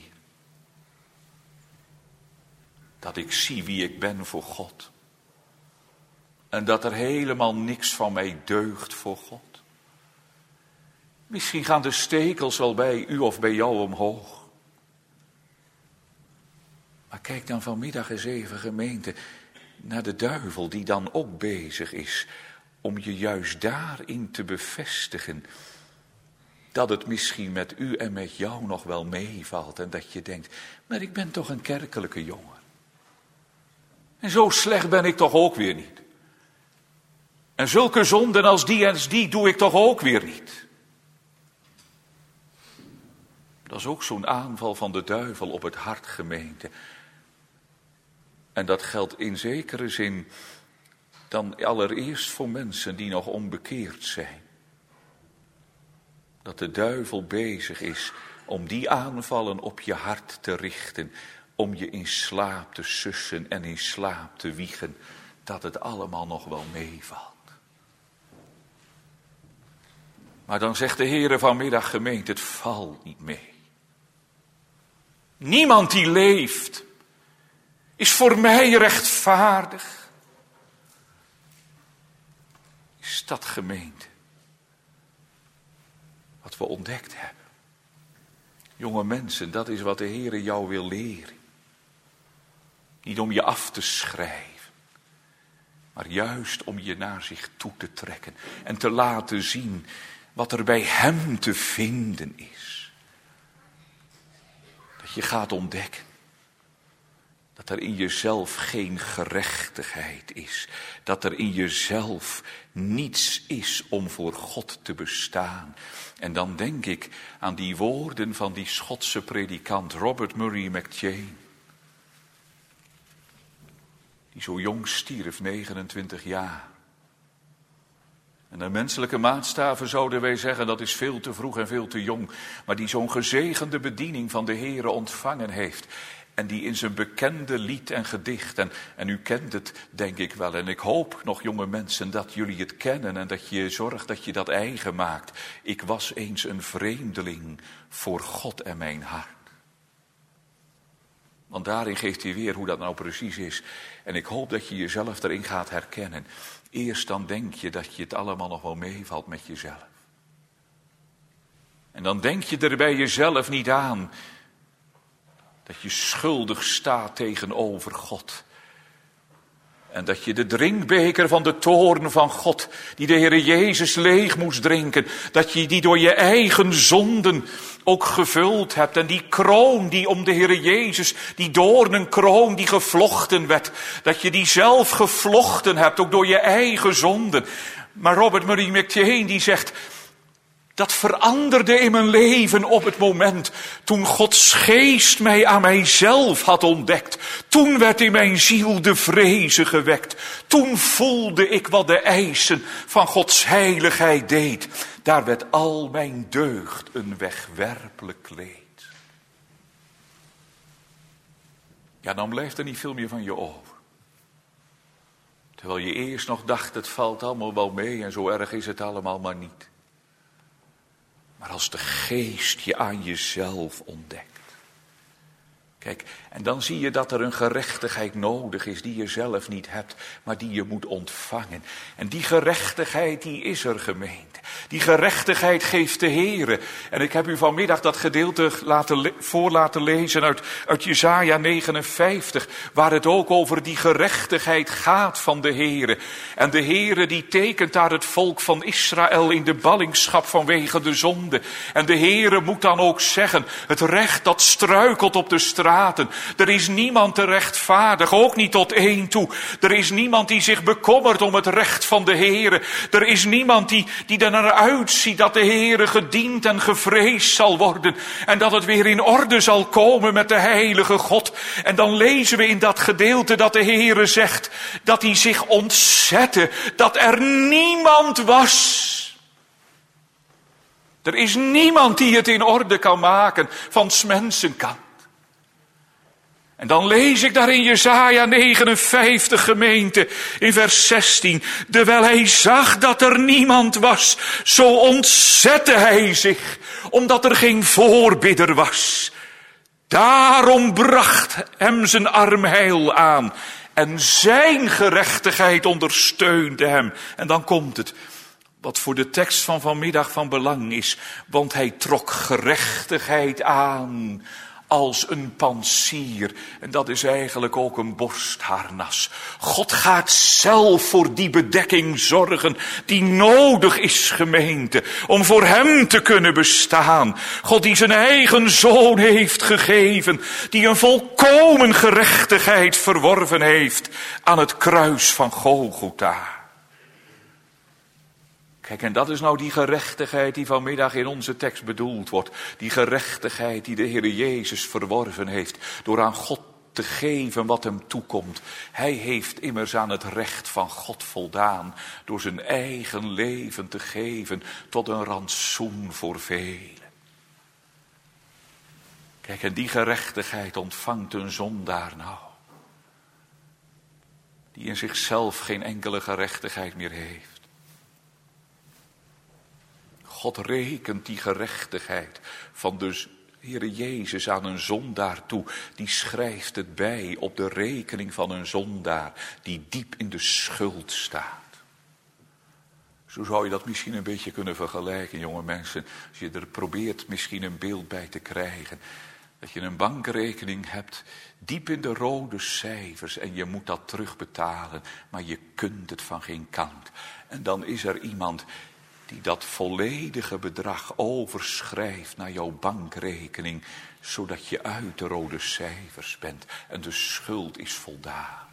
Dat ik zie wie ik ben voor God. En dat er helemaal niks van mij deugt voor God. Misschien gaan de stekels wel bij u of bij jou omhoog. Maar kijk dan vanmiddag eens even, gemeente, naar de duivel die dan ook bezig is om je juist daarin te bevestigen dat het misschien met u en met jou nog wel meevalt. En dat je denkt, maar ik ben toch een kerkelijke jongen. En zo slecht ben ik toch ook weer niet. En zulke zonden als die en die doe ik toch ook weer niet. Dat is ook zo'n aanval van de duivel op het hart, gemeente. En dat geldt in zekere zin dan allereerst voor mensen die nog onbekeerd zijn. Dat de duivel bezig is om die aanvallen op je hart te richten. Om je in slaap te sussen en in slaap te wiegen. Dat het allemaal nog wel meevalt. Maar dan zegt de Heere vanmiddag, gemeente, het valt niet mee. Niemand die leeft is voor mij rechtvaardig. Is dat, gemeente, wat we ontdekt hebben? Jonge mensen, dat is wat de Heere jou wil leren. Niet om je af te schrijven, maar juist om je naar zich toe te trekken en te laten zien wat er bij hem te vinden is. Dat je gaat ontdekken dat er in jezelf geen gerechtigheid is. Dat er in jezelf niets is om voor God te bestaan. En dan denk ik aan die woorden van die Schotse predikant Robert Murray McCheyne. Die zo jong stierf, negenentwintig jaar. En naar menselijke maatstaven zouden wij zeggen dat is veel te vroeg en veel te jong. Maar die zo'n gezegende bediening van de Heere ontvangen heeft. En die in zijn bekende lied en gedicht, en, en u kent het denk ik wel. En ik hoop nog jonge mensen dat jullie het kennen en dat je zorgt dat je dat eigen maakt. Ik was eens een vreemdeling voor God en mijn hart. Want daarin geeft hij weer hoe dat nou precies is. En ik hoop dat je jezelf erin gaat herkennen. Eerst dan denk je dat je het allemaal nog wel meevalt met jezelf. En dan denk je er bij jezelf niet aan dat je schuldig staat tegenover God. En dat je de drinkbeker van de toorn van God, die de Heere Jezus leeg moest drinken, dat je die door je eigen zonden ook gevuld hebt. En die kroon die om de Heere Jezus, die doornenkroon die gevlochten werd, dat je die zelf gevlochten hebt, ook door je eigen zonden. Maar Robert Murray McCheyne die zegt, dat veranderde in mijn leven op het moment toen Gods geest mij aan mijzelf had ontdekt. Toen werd in mijn ziel de vreze gewekt. Toen voelde ik wat de eisen van Gods heiligheid deed. Daar werd al mijn deugd een wegwerpelijk kleed. Ja, dan blijft er niet veel meer van je over. Terwijl je eerst nog dacht, het valt allemaal wel mee en zo erg is het allemaal maar niet. Maar als de geest je aan jezelf ontdekt. Kijk, en dan zie je dat er een gerechtigheid nodig is die je zelf niet hebt, maar die je moet ontvangen. En die gerechtigheid die is er, gemeente. Die gerechtigheid geeft de Heere. En ik heb u vanmiddag dat gedeelte laten, voor laten lezen uit, uit Jesaja negenenvijftig, waar het ook over die gerechtigheid gaat van de Heere. En de Heere die tekent daar het volk van Israël in de ballingschap vanwege de zonde. En de Heere moet dan ook zeggen, het recht dat struikelt op de straten. Er is niemand te rechtvaardig, ook niet tot één toe. Er is niemand die zich bekommert om het recht van de Heere. Er is niemand die, die er naar uitziet dat de Heere gediend en gevreesd zal worden. En dat het weer in orde zal komen met de heilige God. En dan lezen we in dat gedeelte dat de Heere zegt dat hij zich ontzette. Dat er niemand was. Er is niemand die het in orde kan maken van 's mensen kant. En dan lees ik daar in Jesaja negenenvijftig, gemeente, in vers zestien. Terwijl hij zag dat er niemand was, zo ontzette hij zich, omdat er geen voorbidder was. Daarom bracht hem zijn arm heil aan. En zijn gerechtigheid ondersteunde hem. En dan komt het, wat voor de tekst van vanmiddag van belang is. Want hij trok gerechtigheid aan als een pansier. En dat is eigenlijk ook een borstharnas. God gaat zelf voor die bedekking zorgen die nodig is, gemeente, om voor hem te kunnen bestaan. God die zijn eigen zoon heeft gegeven, die een volkomen gerechtigheid verworven heeft aan het kruis van Golgotha. Kijk, en dat is nou die gerechtigheid die vanmiddag in onze tekst bedoeld wordt. Die gerechtigheid die de Heere Jezus verworven heeft door aan God te geven wat hem toekomt. Hij heeft immers aan het recht van God voldaan door zijn eigen leven te geven tot een rantsoen voor velen. Kijk, en die gerechtigheid ontvangt een zondaar nou, die in zichzelf geen enkele gerechtigheid meer heeft. God rekent die gerechtigheid van de Heere Jezus aan een zondaar toe. Die schrijft het bij op de rekening van een zondaar die diep in de schuld staat. Zo zou je dat misschien een beetje kunnen vergelijken, jonge mensen. Als je er probeert misschien een beeld bij te krijgen. Dat je een bankrekening hebt, diep in de rode cijfers en je moet dat terugbetalen, maar je kunt het van geen kant. En dan is er iemand die dat volledige bedrag overschrijft naar jouw bankrekening, zodat je uit de rode cijfers bent en de schuld is voldaan.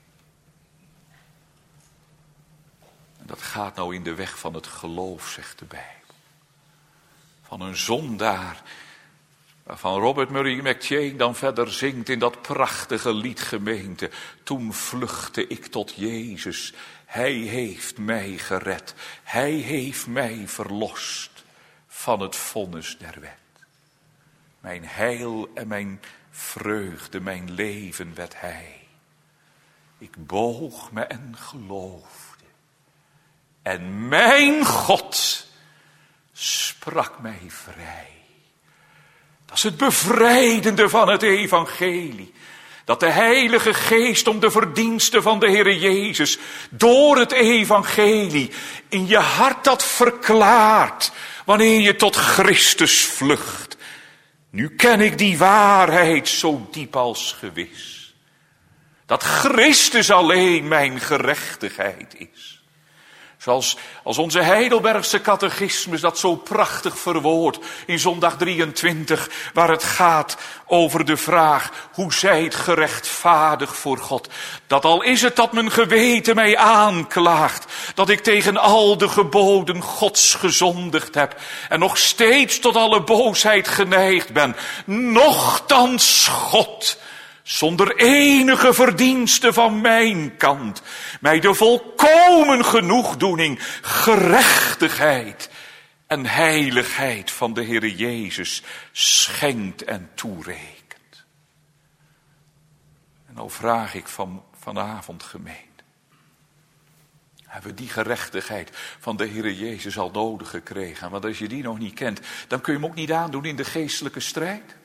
En dat gaat nou in de weg van het geloof, zegt de Bijbel. Van een zondaar, waarvan Robert Murray McCheyne dan verder zingt in dat prachtige lied, gemeente. Toen vluchtte ik tot Jezus, Hij heeft mij gered, Hij heeft mij verlost van het vonnis der wet. Mijn heil en mijn vreugde, mijn leven werd Hij. Ik boog me en geloofde. En mijn God sprak mij vrij. Dat is het bevrijdende van het evangelie. Dat de Heilige Geest om de verdiensten van de Heere Jezus door het evangelie in je hart dat verklaart wanneer je tot Christus vlucht. Nu ken ik die waarheid zo diep als gewis. Dat Christus alleen mijn gerechtigheid is. Zoals als onze Heidelbergse catechismus dat zo prachtig verwoordt in zondag drieëntwintig, waar het gaat over de vraag, hoe zijt gerechtvaardig voor God? Dat al is het dat mijn geweten mij aanklaagt, dat ik tegen al de geboden Gods gezondigd heb en nog steeds tot alle boosheid geneigd ben, nochtans God, zonder enige verdienste van mijn kant, mij de volkomen genoegdoening, gerechtigheid en heiligheid van de Heere Jezus schenkt en toerekent. En nou vraag ik van vanavond, gemeente, hebben we die gerechtigheid van de Heere Jezus al nodig gekregen? Want als je die nog niet kent, dan kun je hem ook niet aandoen in de geestelijke strijd.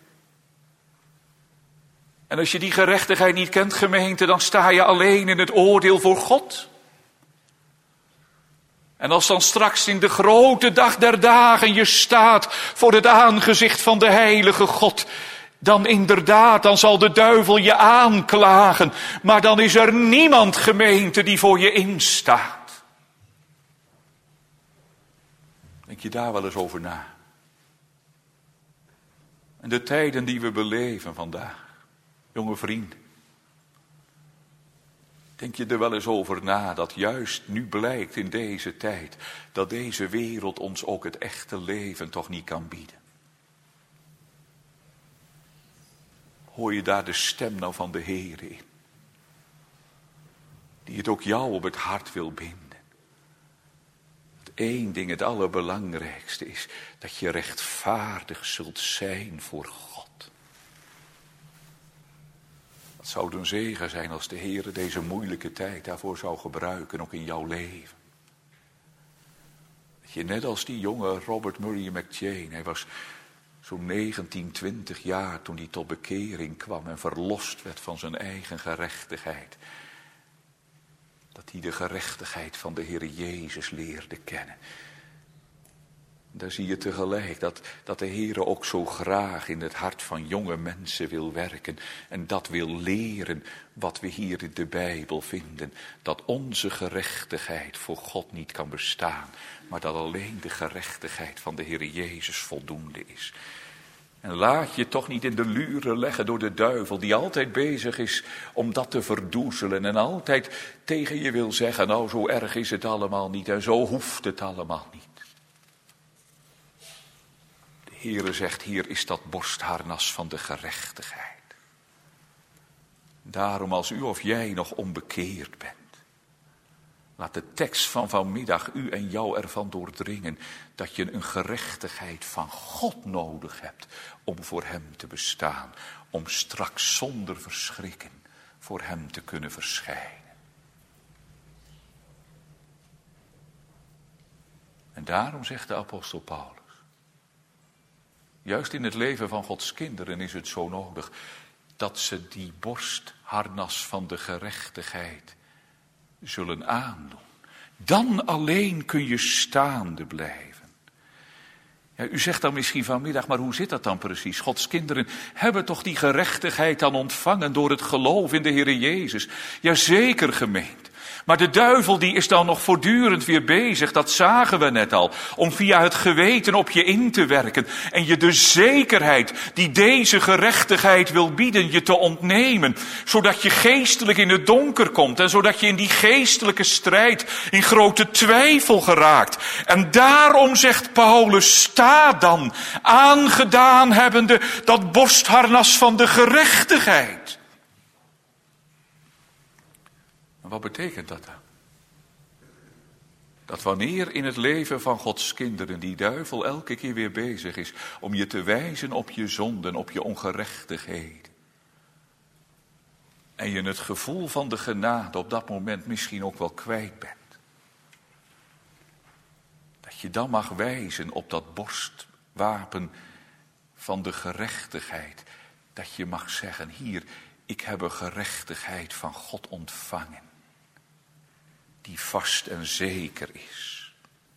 En als je die gerechtigheid niet kent, gemeente, dan sta je alleen in het oordeel voor God. En als dan straks in de grote dag der dagen je staat voor het aangezicht van de heilige God, dan inderdaad, dan zal de duivel je aanklagen, maar dan is er niemand, gemeente, die voor je instaat. Denk je daar wel eens over na? En de tijden die we beleven vandaag. Jonge vriend, denk je er wel eens over na dat juist nu blijkt in deze tijd dat deze wereld ons ook het echte leven toch niet kan bieden? Hoor je daar de stem nou van de Heere in? Die het ook jou op het hart wil binden. Dat één ding, het allerbelangrijkste is, dat je rechtvaardig zult zijn voor God. Het zou een zegen zijn als de Heer deze moeilijke tijd daarvoor zou gebruiken, ook in jouw leven. Dat je net als die jonge Robert Murray McCheyne, hij was zo'n negentien, twintig jaar toen hij tot bekering kwam en verlost werd van zijn eigen gerechtigheid. Dat hij de gerechtigheid van de Heer Jezus leerde kennen. Daar zie je tegelijk dat, dat de Heer ook zo graag in het hart van jonge mensen wil werken. En dat wil leren wat we hier in de Bijbel vinden. Dat onze gerechtigheid voor God niet kan bestaan. Maar dat alleen de gerechtigheid van de Heer Jezus voldoende is. En laat je toch niet in de luren leggen door de duivel, die altijd bezig is om dat te verdoezelen. En altijd tegen je wil zeggen, nou zo erg is het allemaal niet en zo hoeft het allemaal niet. De Heere zegt, hier is dat borstharnas van de gerechtigheid. Daarom als u of jij nog onbekeerd bent, laat de tekst van vanmiddag u en jou ervan doordringen dat je een gerechtigheid van God nodig hebt om voor hem te bestaan. Om straks zonder verschrikken voor hem te kunnen verschijnen. En daarom zegt de apostel Paulus, juist in het leven van Gods kinderen is het zo nodig dat ze die borstharnas van de gerechtigheid zullen aandoen. Dan alleen kun je staande blijven. Ja, u zegt dan misschien vanmiddag, maar hoe zit dat dan precies? Gods kinderen hebben toch die gerechtigheid dan ontvangen door het geloof in de Heere Jezus? Jazeker, gemeente. Maar de duivel die is dan nog voortdurend weer bezig, dat zagen we net al, om via het geweten op je in te werken en je de zekerheid die deze gerechtigheid wil bieden, je te ontnemen, zodat je geestelijk in het donker komt en zodat je in die geestelijke strijd in grote twijfel geraakt. En daarom zegt Paulus, sta dan, aangedaan hebbende dat borstharnas van de gerechtigheid. Wat betekent dat dan? Dat wanneer in het leven van Gods kinderen die duivel elke keer weer bezig is om je te wijzen op je zonden, op je ongerechtigheden. En je het gevoel van de genade op dat moment misschien ook wel kwijt bent. Dat je dan mag wijzen op dat borstwapen van de gerechtigheid. Dat je mag zeggen, hier, ik heb een gerechtigheid van God ontvangen. Die vast en zeker is.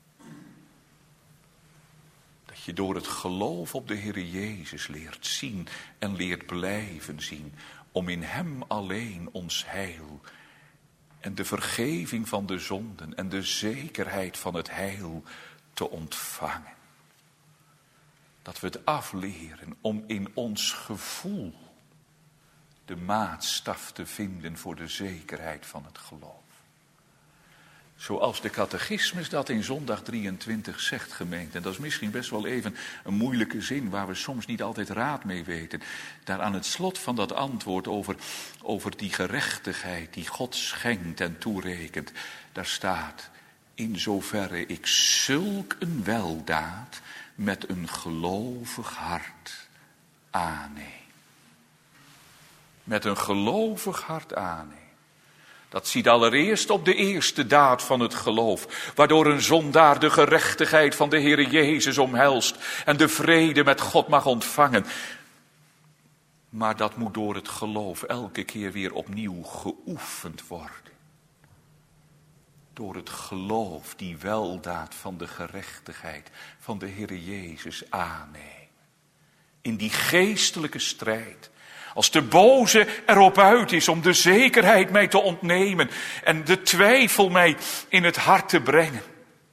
Dat je door het geloof op de Heere Jezus leert zien en leert blijven zien. Om in Hem alleen ons heil en de vergeving van de zonden en de zekerheid van het heil te ontvangen. Dat we het afleren om in ons gevoel de maatstaf te vinden voor de zekerheid van het geloof. Zoals de catechismus dat in zondag drieëntwintig zegt, gemeente. En dat is misschien best wel even een moeilijke zin waar we soms niet altijd raad mee weten. Daar aan het slot van dat antwoord over, over die gerechtigheid die God schenkt en toerekent. Daar staat, in zoverre ik zulk een weldaad met een gelovig hart aanneem. Met een gelovig hart aanneem. Dat ziet allereerst op de eerste daad van het geloof, waardoor een zondaar de gerechtigheid van de Heere Jezus omhelst en de vrede met God mag ontvangen. Maar dat moet door het geloof elke keer weer opnieuw geoefend worden. Door het geloof die weldaad van de gerechtigheid van de Heere Jezus aannemen. In die geestelijke strijd. Als de boze erop uit is om de zekerheid mij te ontnemen en de twijfel mij in het hart te brengen.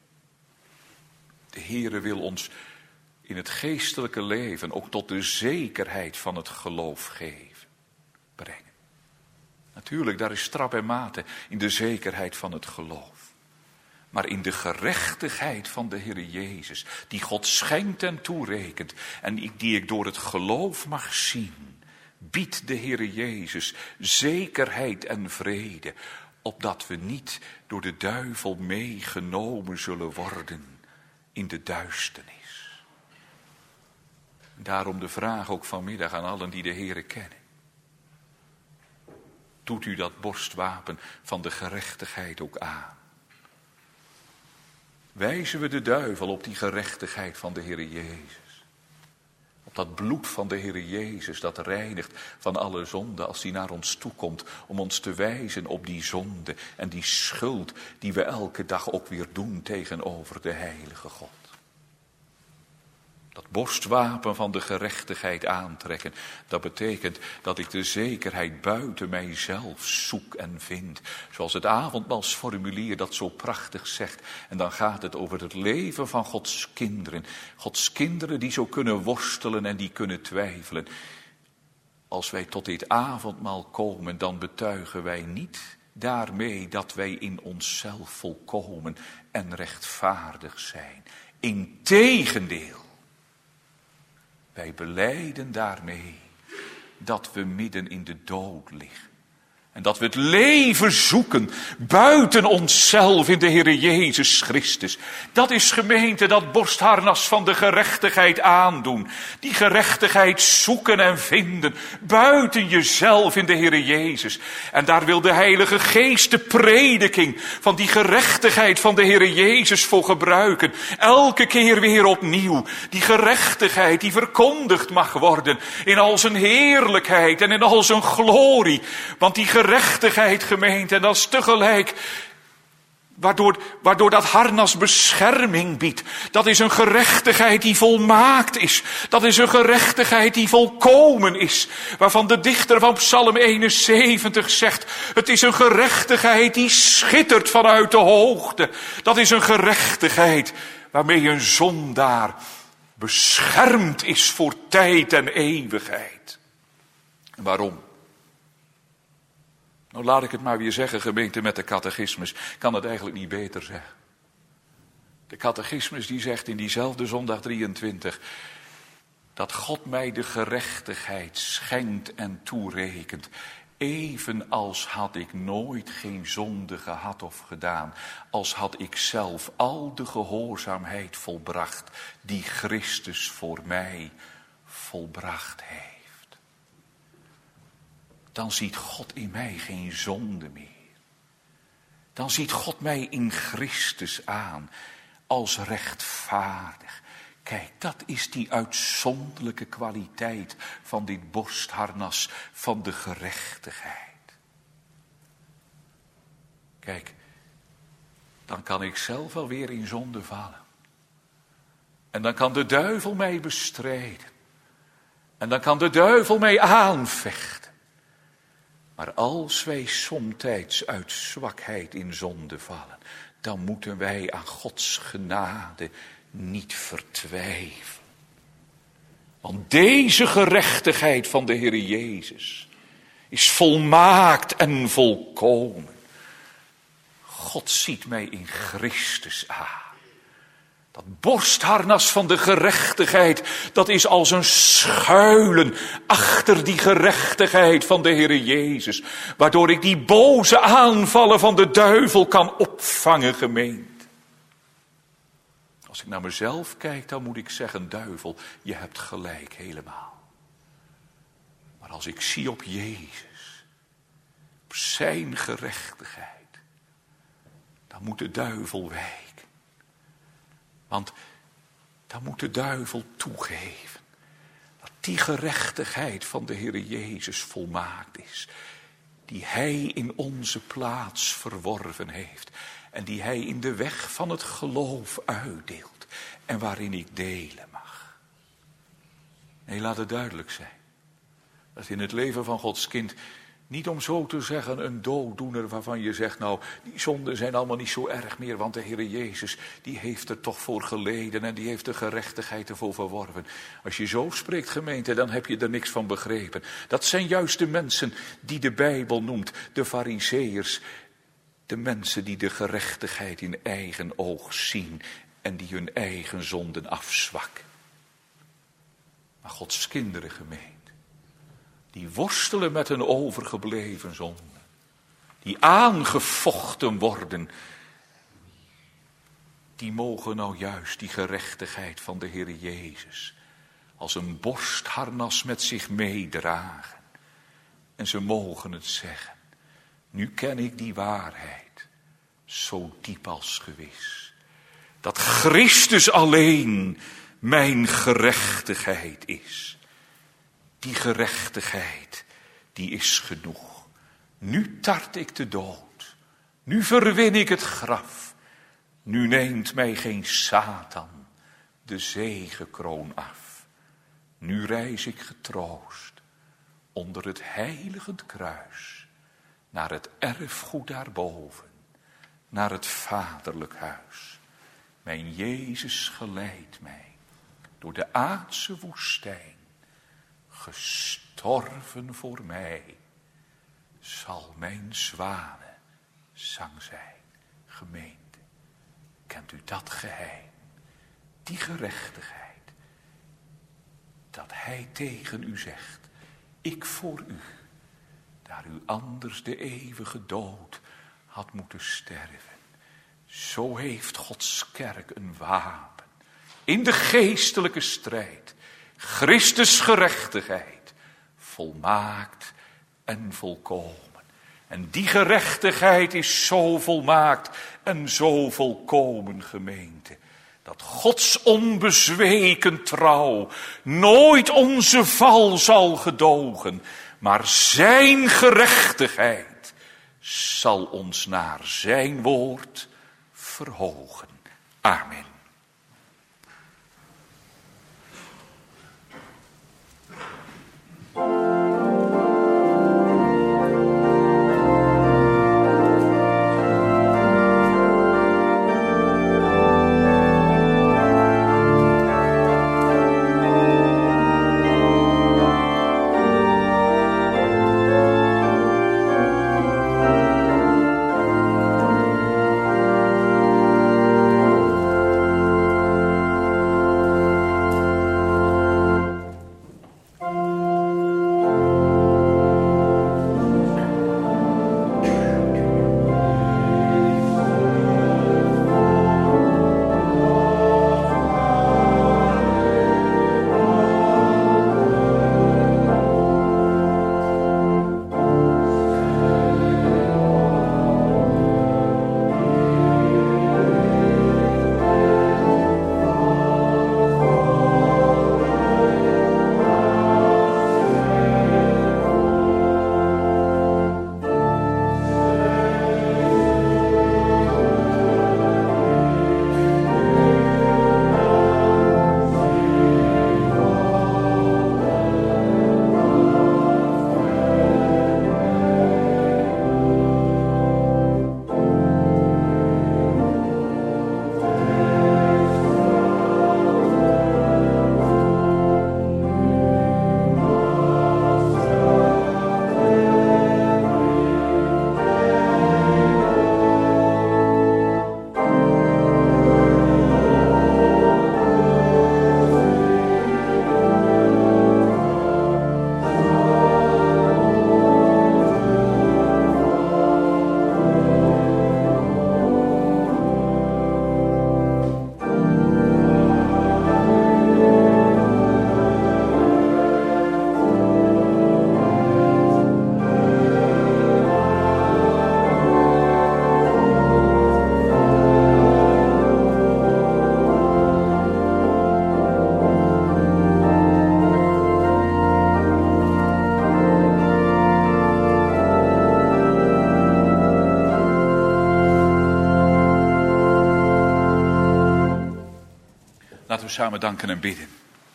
De Heere wil ons in het geestelijke leven ook tot de zekerheid van het geloof geven, brengen. Natuurlijk, daar is trap en mate in de zekerheid van het geloof. Maar in de gerechtigheid van de Heere Jezus, die God schenkt en toerekent en die ik door het geloof mag zien, biedt de Heere Jezus zekerheid en vrede, opdat we niet door de duivel meegenomen zullen worden in de duisternis. Daarom de vraag ook vanmiddag aan allen die de Heere kennen. Doet u dat borstwapen van de gerechtigheid ook aan? Wijzen we de duivel op die gerechtigheid van de Heere Jezus? Op dat bloed van de Heere Jezus dat reinigt van alle zonde als die naar ons toekomt. Om ons te wijzen op die zonde en die schuld die we elke dag ook weer doen tegenover de heilige God. Dat borstwapen van de gerechtigheid aantrekken, dat betekent dat ik de zekerheid buiten mijzelf zoek en vind. Zoals het avondmaalsformulier dat zo prachtig zegt. En dan gaat het over het leven van Gods kinderen. Gods kinderen die zo kunnen worstelen en die kunnen twijfelen. Als wij tot dit avondmaal komen, dan betuigen wij niet daarmee dat wij in onszelf volkomen en rechtvaardig zijn. Integendeel. Wij belijden daarmee dat we midden in de dood liggen. En dat we het leven zoeken buiten onszelf in de Heere Jezus Christus. Dat is, gemeente, dat borstharnas van de gerechtigheid aandoen. Die gerechtigheid zoeken en vinden buiten jezelf in de Heere Jezus. En daar wil de Heilige Geest de prediking van die gerechtigheid van de Heere Jezus voor gebruiken. Elke keer weer opnieuw. Die gerechtigheid die verkondigd mag worden in al zijn heerlijkheid en in al zijn glorie. Want die gerechtigheid, gemeente, en dat is tegelijk Waardoor, waardoor dat harnas bescherming biedt. Dat is een gerechtigheid die volmaakt is. Dat is een gerechtigheid die volkomen is. Waarvan de dichter van Psalm eenenzeventig zegt, het is een gerechtigheid die schittert vanuit de hoogte. Dat is een gerechtigheid waarmee een zondaar beschermd is voor tijd en eeuwigheid. En waarom? Nou, laat ik het maar weer zeggen, gemeente, met de catechismus. Ik kan het eigenlijk niet beter zeggen. De catechismus die zegt in diezelfde zondag drieëntwintig... dat God mij de gerechtigheid schenkt en toerekent. Evenals had ik nooit geen zonde gehad of gedaan. Als had ik zelf al de gehoorzaamheid volbracht die Christus voor mij volbracht heeft. Dan ziet God in mij geen zonde meer. Dan ziet God mij in Christus aan als rechtvaardig. Kijk, dat is die uitzonderlijke kwaliteit van dit borstharnas van de gerechtigheid. Kijk, dan kan ik zelf alweer in zonde vallen. En dan kan de duivel mij bestrijden. En dan kan de duivel mij aanvechten. Maar als wij somtijds uit zwakheid in zonde vallen, dan moeten wij aan Gods genade niet vertwijfelen. Want deze gerechtigheid van de Heer Jezus is volmaakt en volkomen. God ziet mij in Christus aan. Dat borstharnas van de gerechtigheid, dat is als een schuilen achter die gerechtigheid van de Heer Jezus. Waardoor ik die boze aanvallen van de duivel kan opvangen, gemeente. Als ik naar mezelf kijk, dan moet ik zeggen, duivel, je hebt gelijk helemaal. Maar als ik zie op Jezus, op zijn gerechtigheid, dan moet de duivel wijken. Want dan moet de duivel toegeven dat die gerechtigheid van de Heer Jezus volmaakt is. Die hij in onze plaats verworven heeft. En die hij in de weg van het geloof uitdeelt. En waarin ik delen mag. Nee, laat het duidelijk zijn. Dat in het leven van Gods kind niet om zo te zeggen een dooddoener waarvan je zegt, nou, die zonden zijn allemaal niet zo erg meer, want de Heer Jezus, die heeft er toch voor geleden en die heeft de gerechtigheid ervoor verworven. Als je zo spreekt, gemeente, dan heb je er niks van begrepen. Dat zijn juist de mensen die de Bijbel noemt, de Farizeeërs, de mensen die de gerechtigheid in eigen oog zien en die hun eigen zonden afzwakken. Maar Gods kinderen, gemeente, die worstelen met een overgebleven zonde. Die aangevochten worden. Die mogen nou juist die gerechtigheid van de Heer Jezus als een borstharnas met zich meedragen. En ze mogen het zeggen. Nu ken ik die waarheid. Zo diep als gewis. Dat Christus alleen mijn gerechtigheid is. Die gerechtigheid, die is genoeg. Nu tart ik de dood. Nu verwin ik het graf. Nu neemt mij geen Satan de zegekroon af. Nu reis ik getroost onder het heiligend kruis. Naar het erfgoed daarboven. Naar het vaderlijk huis. Mijn Jezus geleidt mij door de aardse woestijn. Gestorven voor mij, zal mijn zwanen zang zijn, gemeente. Kent u dat geheim, die gerechtigheid, dat hij tegen u zegt, ik voor u, daar u anders de eeuwige dood had moeten sterven. Zo heeft Gods kerk een wapen in de geestelijke strijd. Christus gerechtigheid, volmaakt en volkomen. En die gerechtigheid is zo volmaakt en zo volkomen, gemeente. Dat Gods onbezweken trouw nooit onze val zal gedogen. Maar zijn gerechtigheid zal ons naar zijn woord verhogen. Amen. Laten we samen danken en bidden.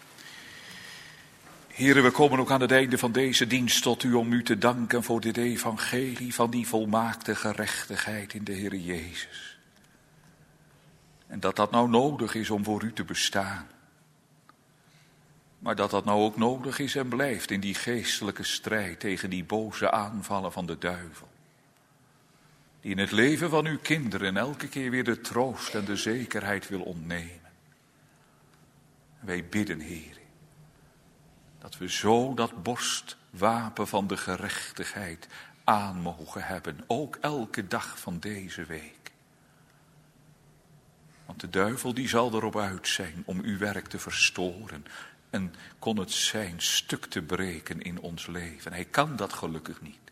Heren, we komen ook aan het einde van deze dienst tot u om u te danken voor dit evangelie van die volmaakte gerechtigheid in de Heer Jezus. En dat dat nou nodig is om voor u te bestaan. Maar dat dat nou ook nodig is en blijft in die geestelijke strijd tegen die boze aanvallen van de duivel. Die in het leven van uw kinderen elke keer weer de troost en de zekerheid wil ontnemen. Wij bidden, Heer, dat we zo dat borstwapen van de gerechtigheid aan mogen hebben, ook elke dag van deze week. Want de duivel die zal erop uit zijn om uw werk te verstoren en kon het zijn stuk te breken in ons leven. Hij kan dat gelukkig niet.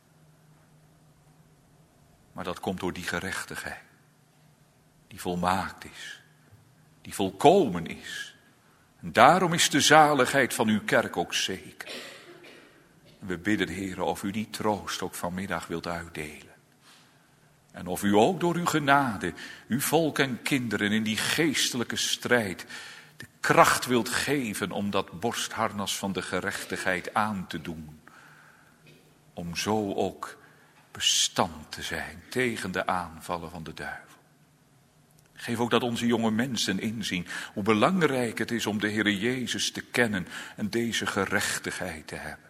Maar dat komt door die gerechtigheid, die volmaakt is, die volkomen is. En daarom is de zaligheid van uw kerk ook zeker. En we bidden, Heere, of u die troost ook vanmiddag wilt uitdelen. En of u ook door uw genade, uw volk en kinderen in die geestelijke strijd de kracht wilt geven om dat borstharnas van de gerechtigheid aan te doen. Om zo ook bestand te zijn tegen de aanvallen van de duivel. Geef ook dat onze jonge mensen inzien hoe belangrijk het is om de Heere Jezus te kennen en deze gerechtigheid te hebben.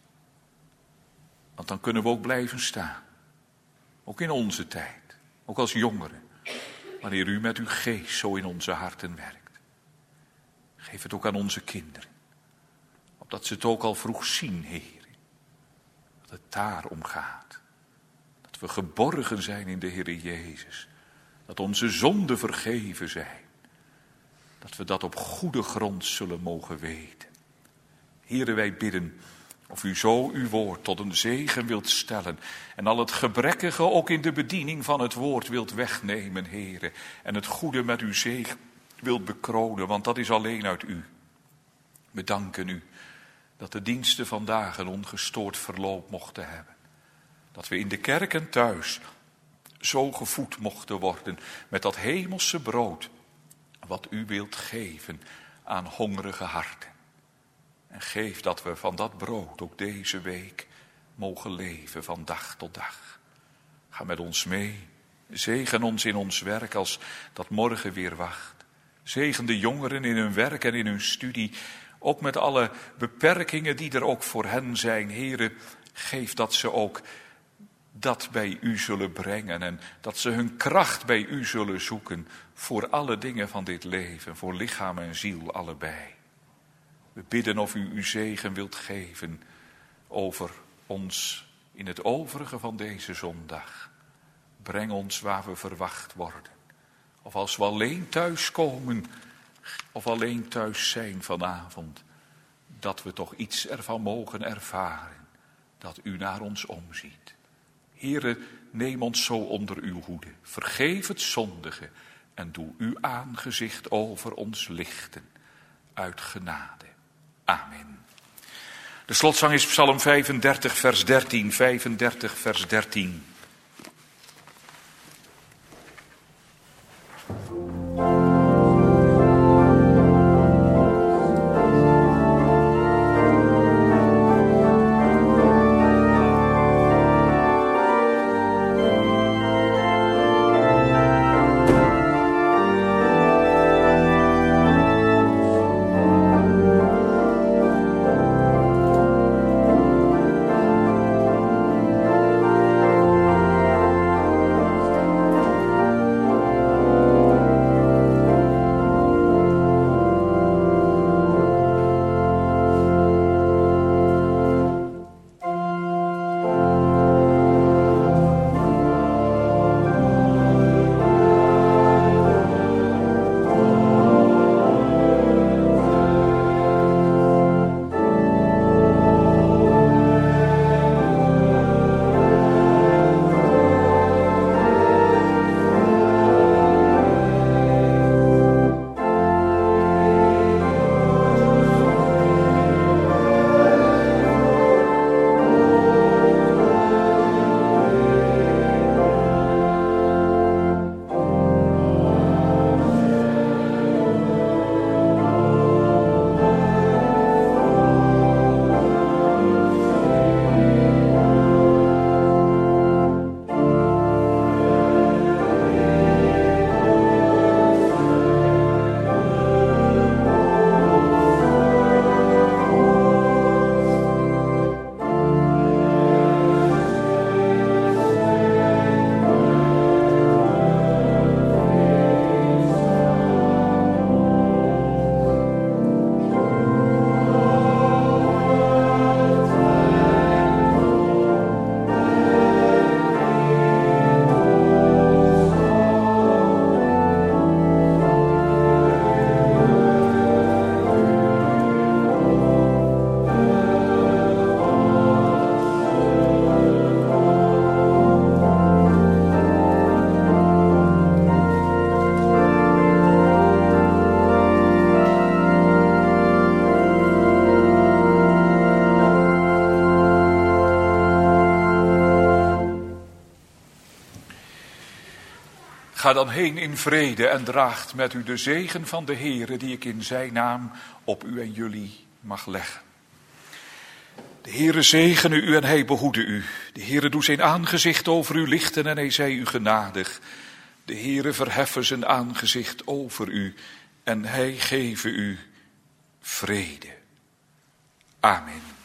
Want dan kunnen we ook blijven staan. Ook in onze tijd, ook als jongeren, wanneer u met uw geest zo in onze harten werkt. Geef het ook aan onze kinderen, opdat ze het ook al vroeg zien, Heer, dat het daarom gaat. Dat we geborgen zijn in de Heere Jezus, dat onze zonden vergeven zijn, dat we dat op goede grond zullen mogen weten. Heere, wij bidden of u zo uw woord tot een zegen wilt stellen en al het gebrekkige ook in de bediening van het woord wilt wegnemen, Heere, en het goede met uw zegen wilt bekronen, want dat is alleen uit u. We danken u dat de diensten vandaag een ongestoord verloop mochten hebben. Dat we in de kerk en thuis zo gevoed mochten worden met dat hemelse brood wat u wilt geven aan hongerige harten. En geef dat we van dat brood ook deze week mogen leven van dag tot dag. Ga met ons mee. Zegen ons in ons werk als dat morgen weer wacht. Zegen de jongeren in hun werk en in hun studie. Ook met alle beperkingen die er ook voor hen zijn. Here, geef dat ze ook dat bij u zullen brengen. En dat ze hun kracht bij u zullen zoeken. Voor alle dingen van dit leven. Voor lichaam en ziel allebei. We bidden of u uw zegen wilt geven over ons in het overige van deze zondag. Breng ons waar we verwacht worden. Of als we alleen thuiskomen, of alleen thuis zijn vanavond, dat we toch iets ervan mogen ervaren, dat u naar ons omziet. Heere, neem ons zo onder uw hoede. Vergeef het zondige en doe uw aangezicht over ons lichten. Uit genade. Amen. De slotzang is Psalm vijfendertig, vers dertien. vijfendertig, vers dertien. Ga dan heen in vrede en draagt met u de zegen van de Heere die ik in zijn naam op u en jullie mag leggen. De Heere zegene u en hij behoede u. De Heere doe zijn aangezicht over u lichten en hij zij u genadig. De Heere verheffen zijn aangezicht over u en hij geven u vrede. Amen.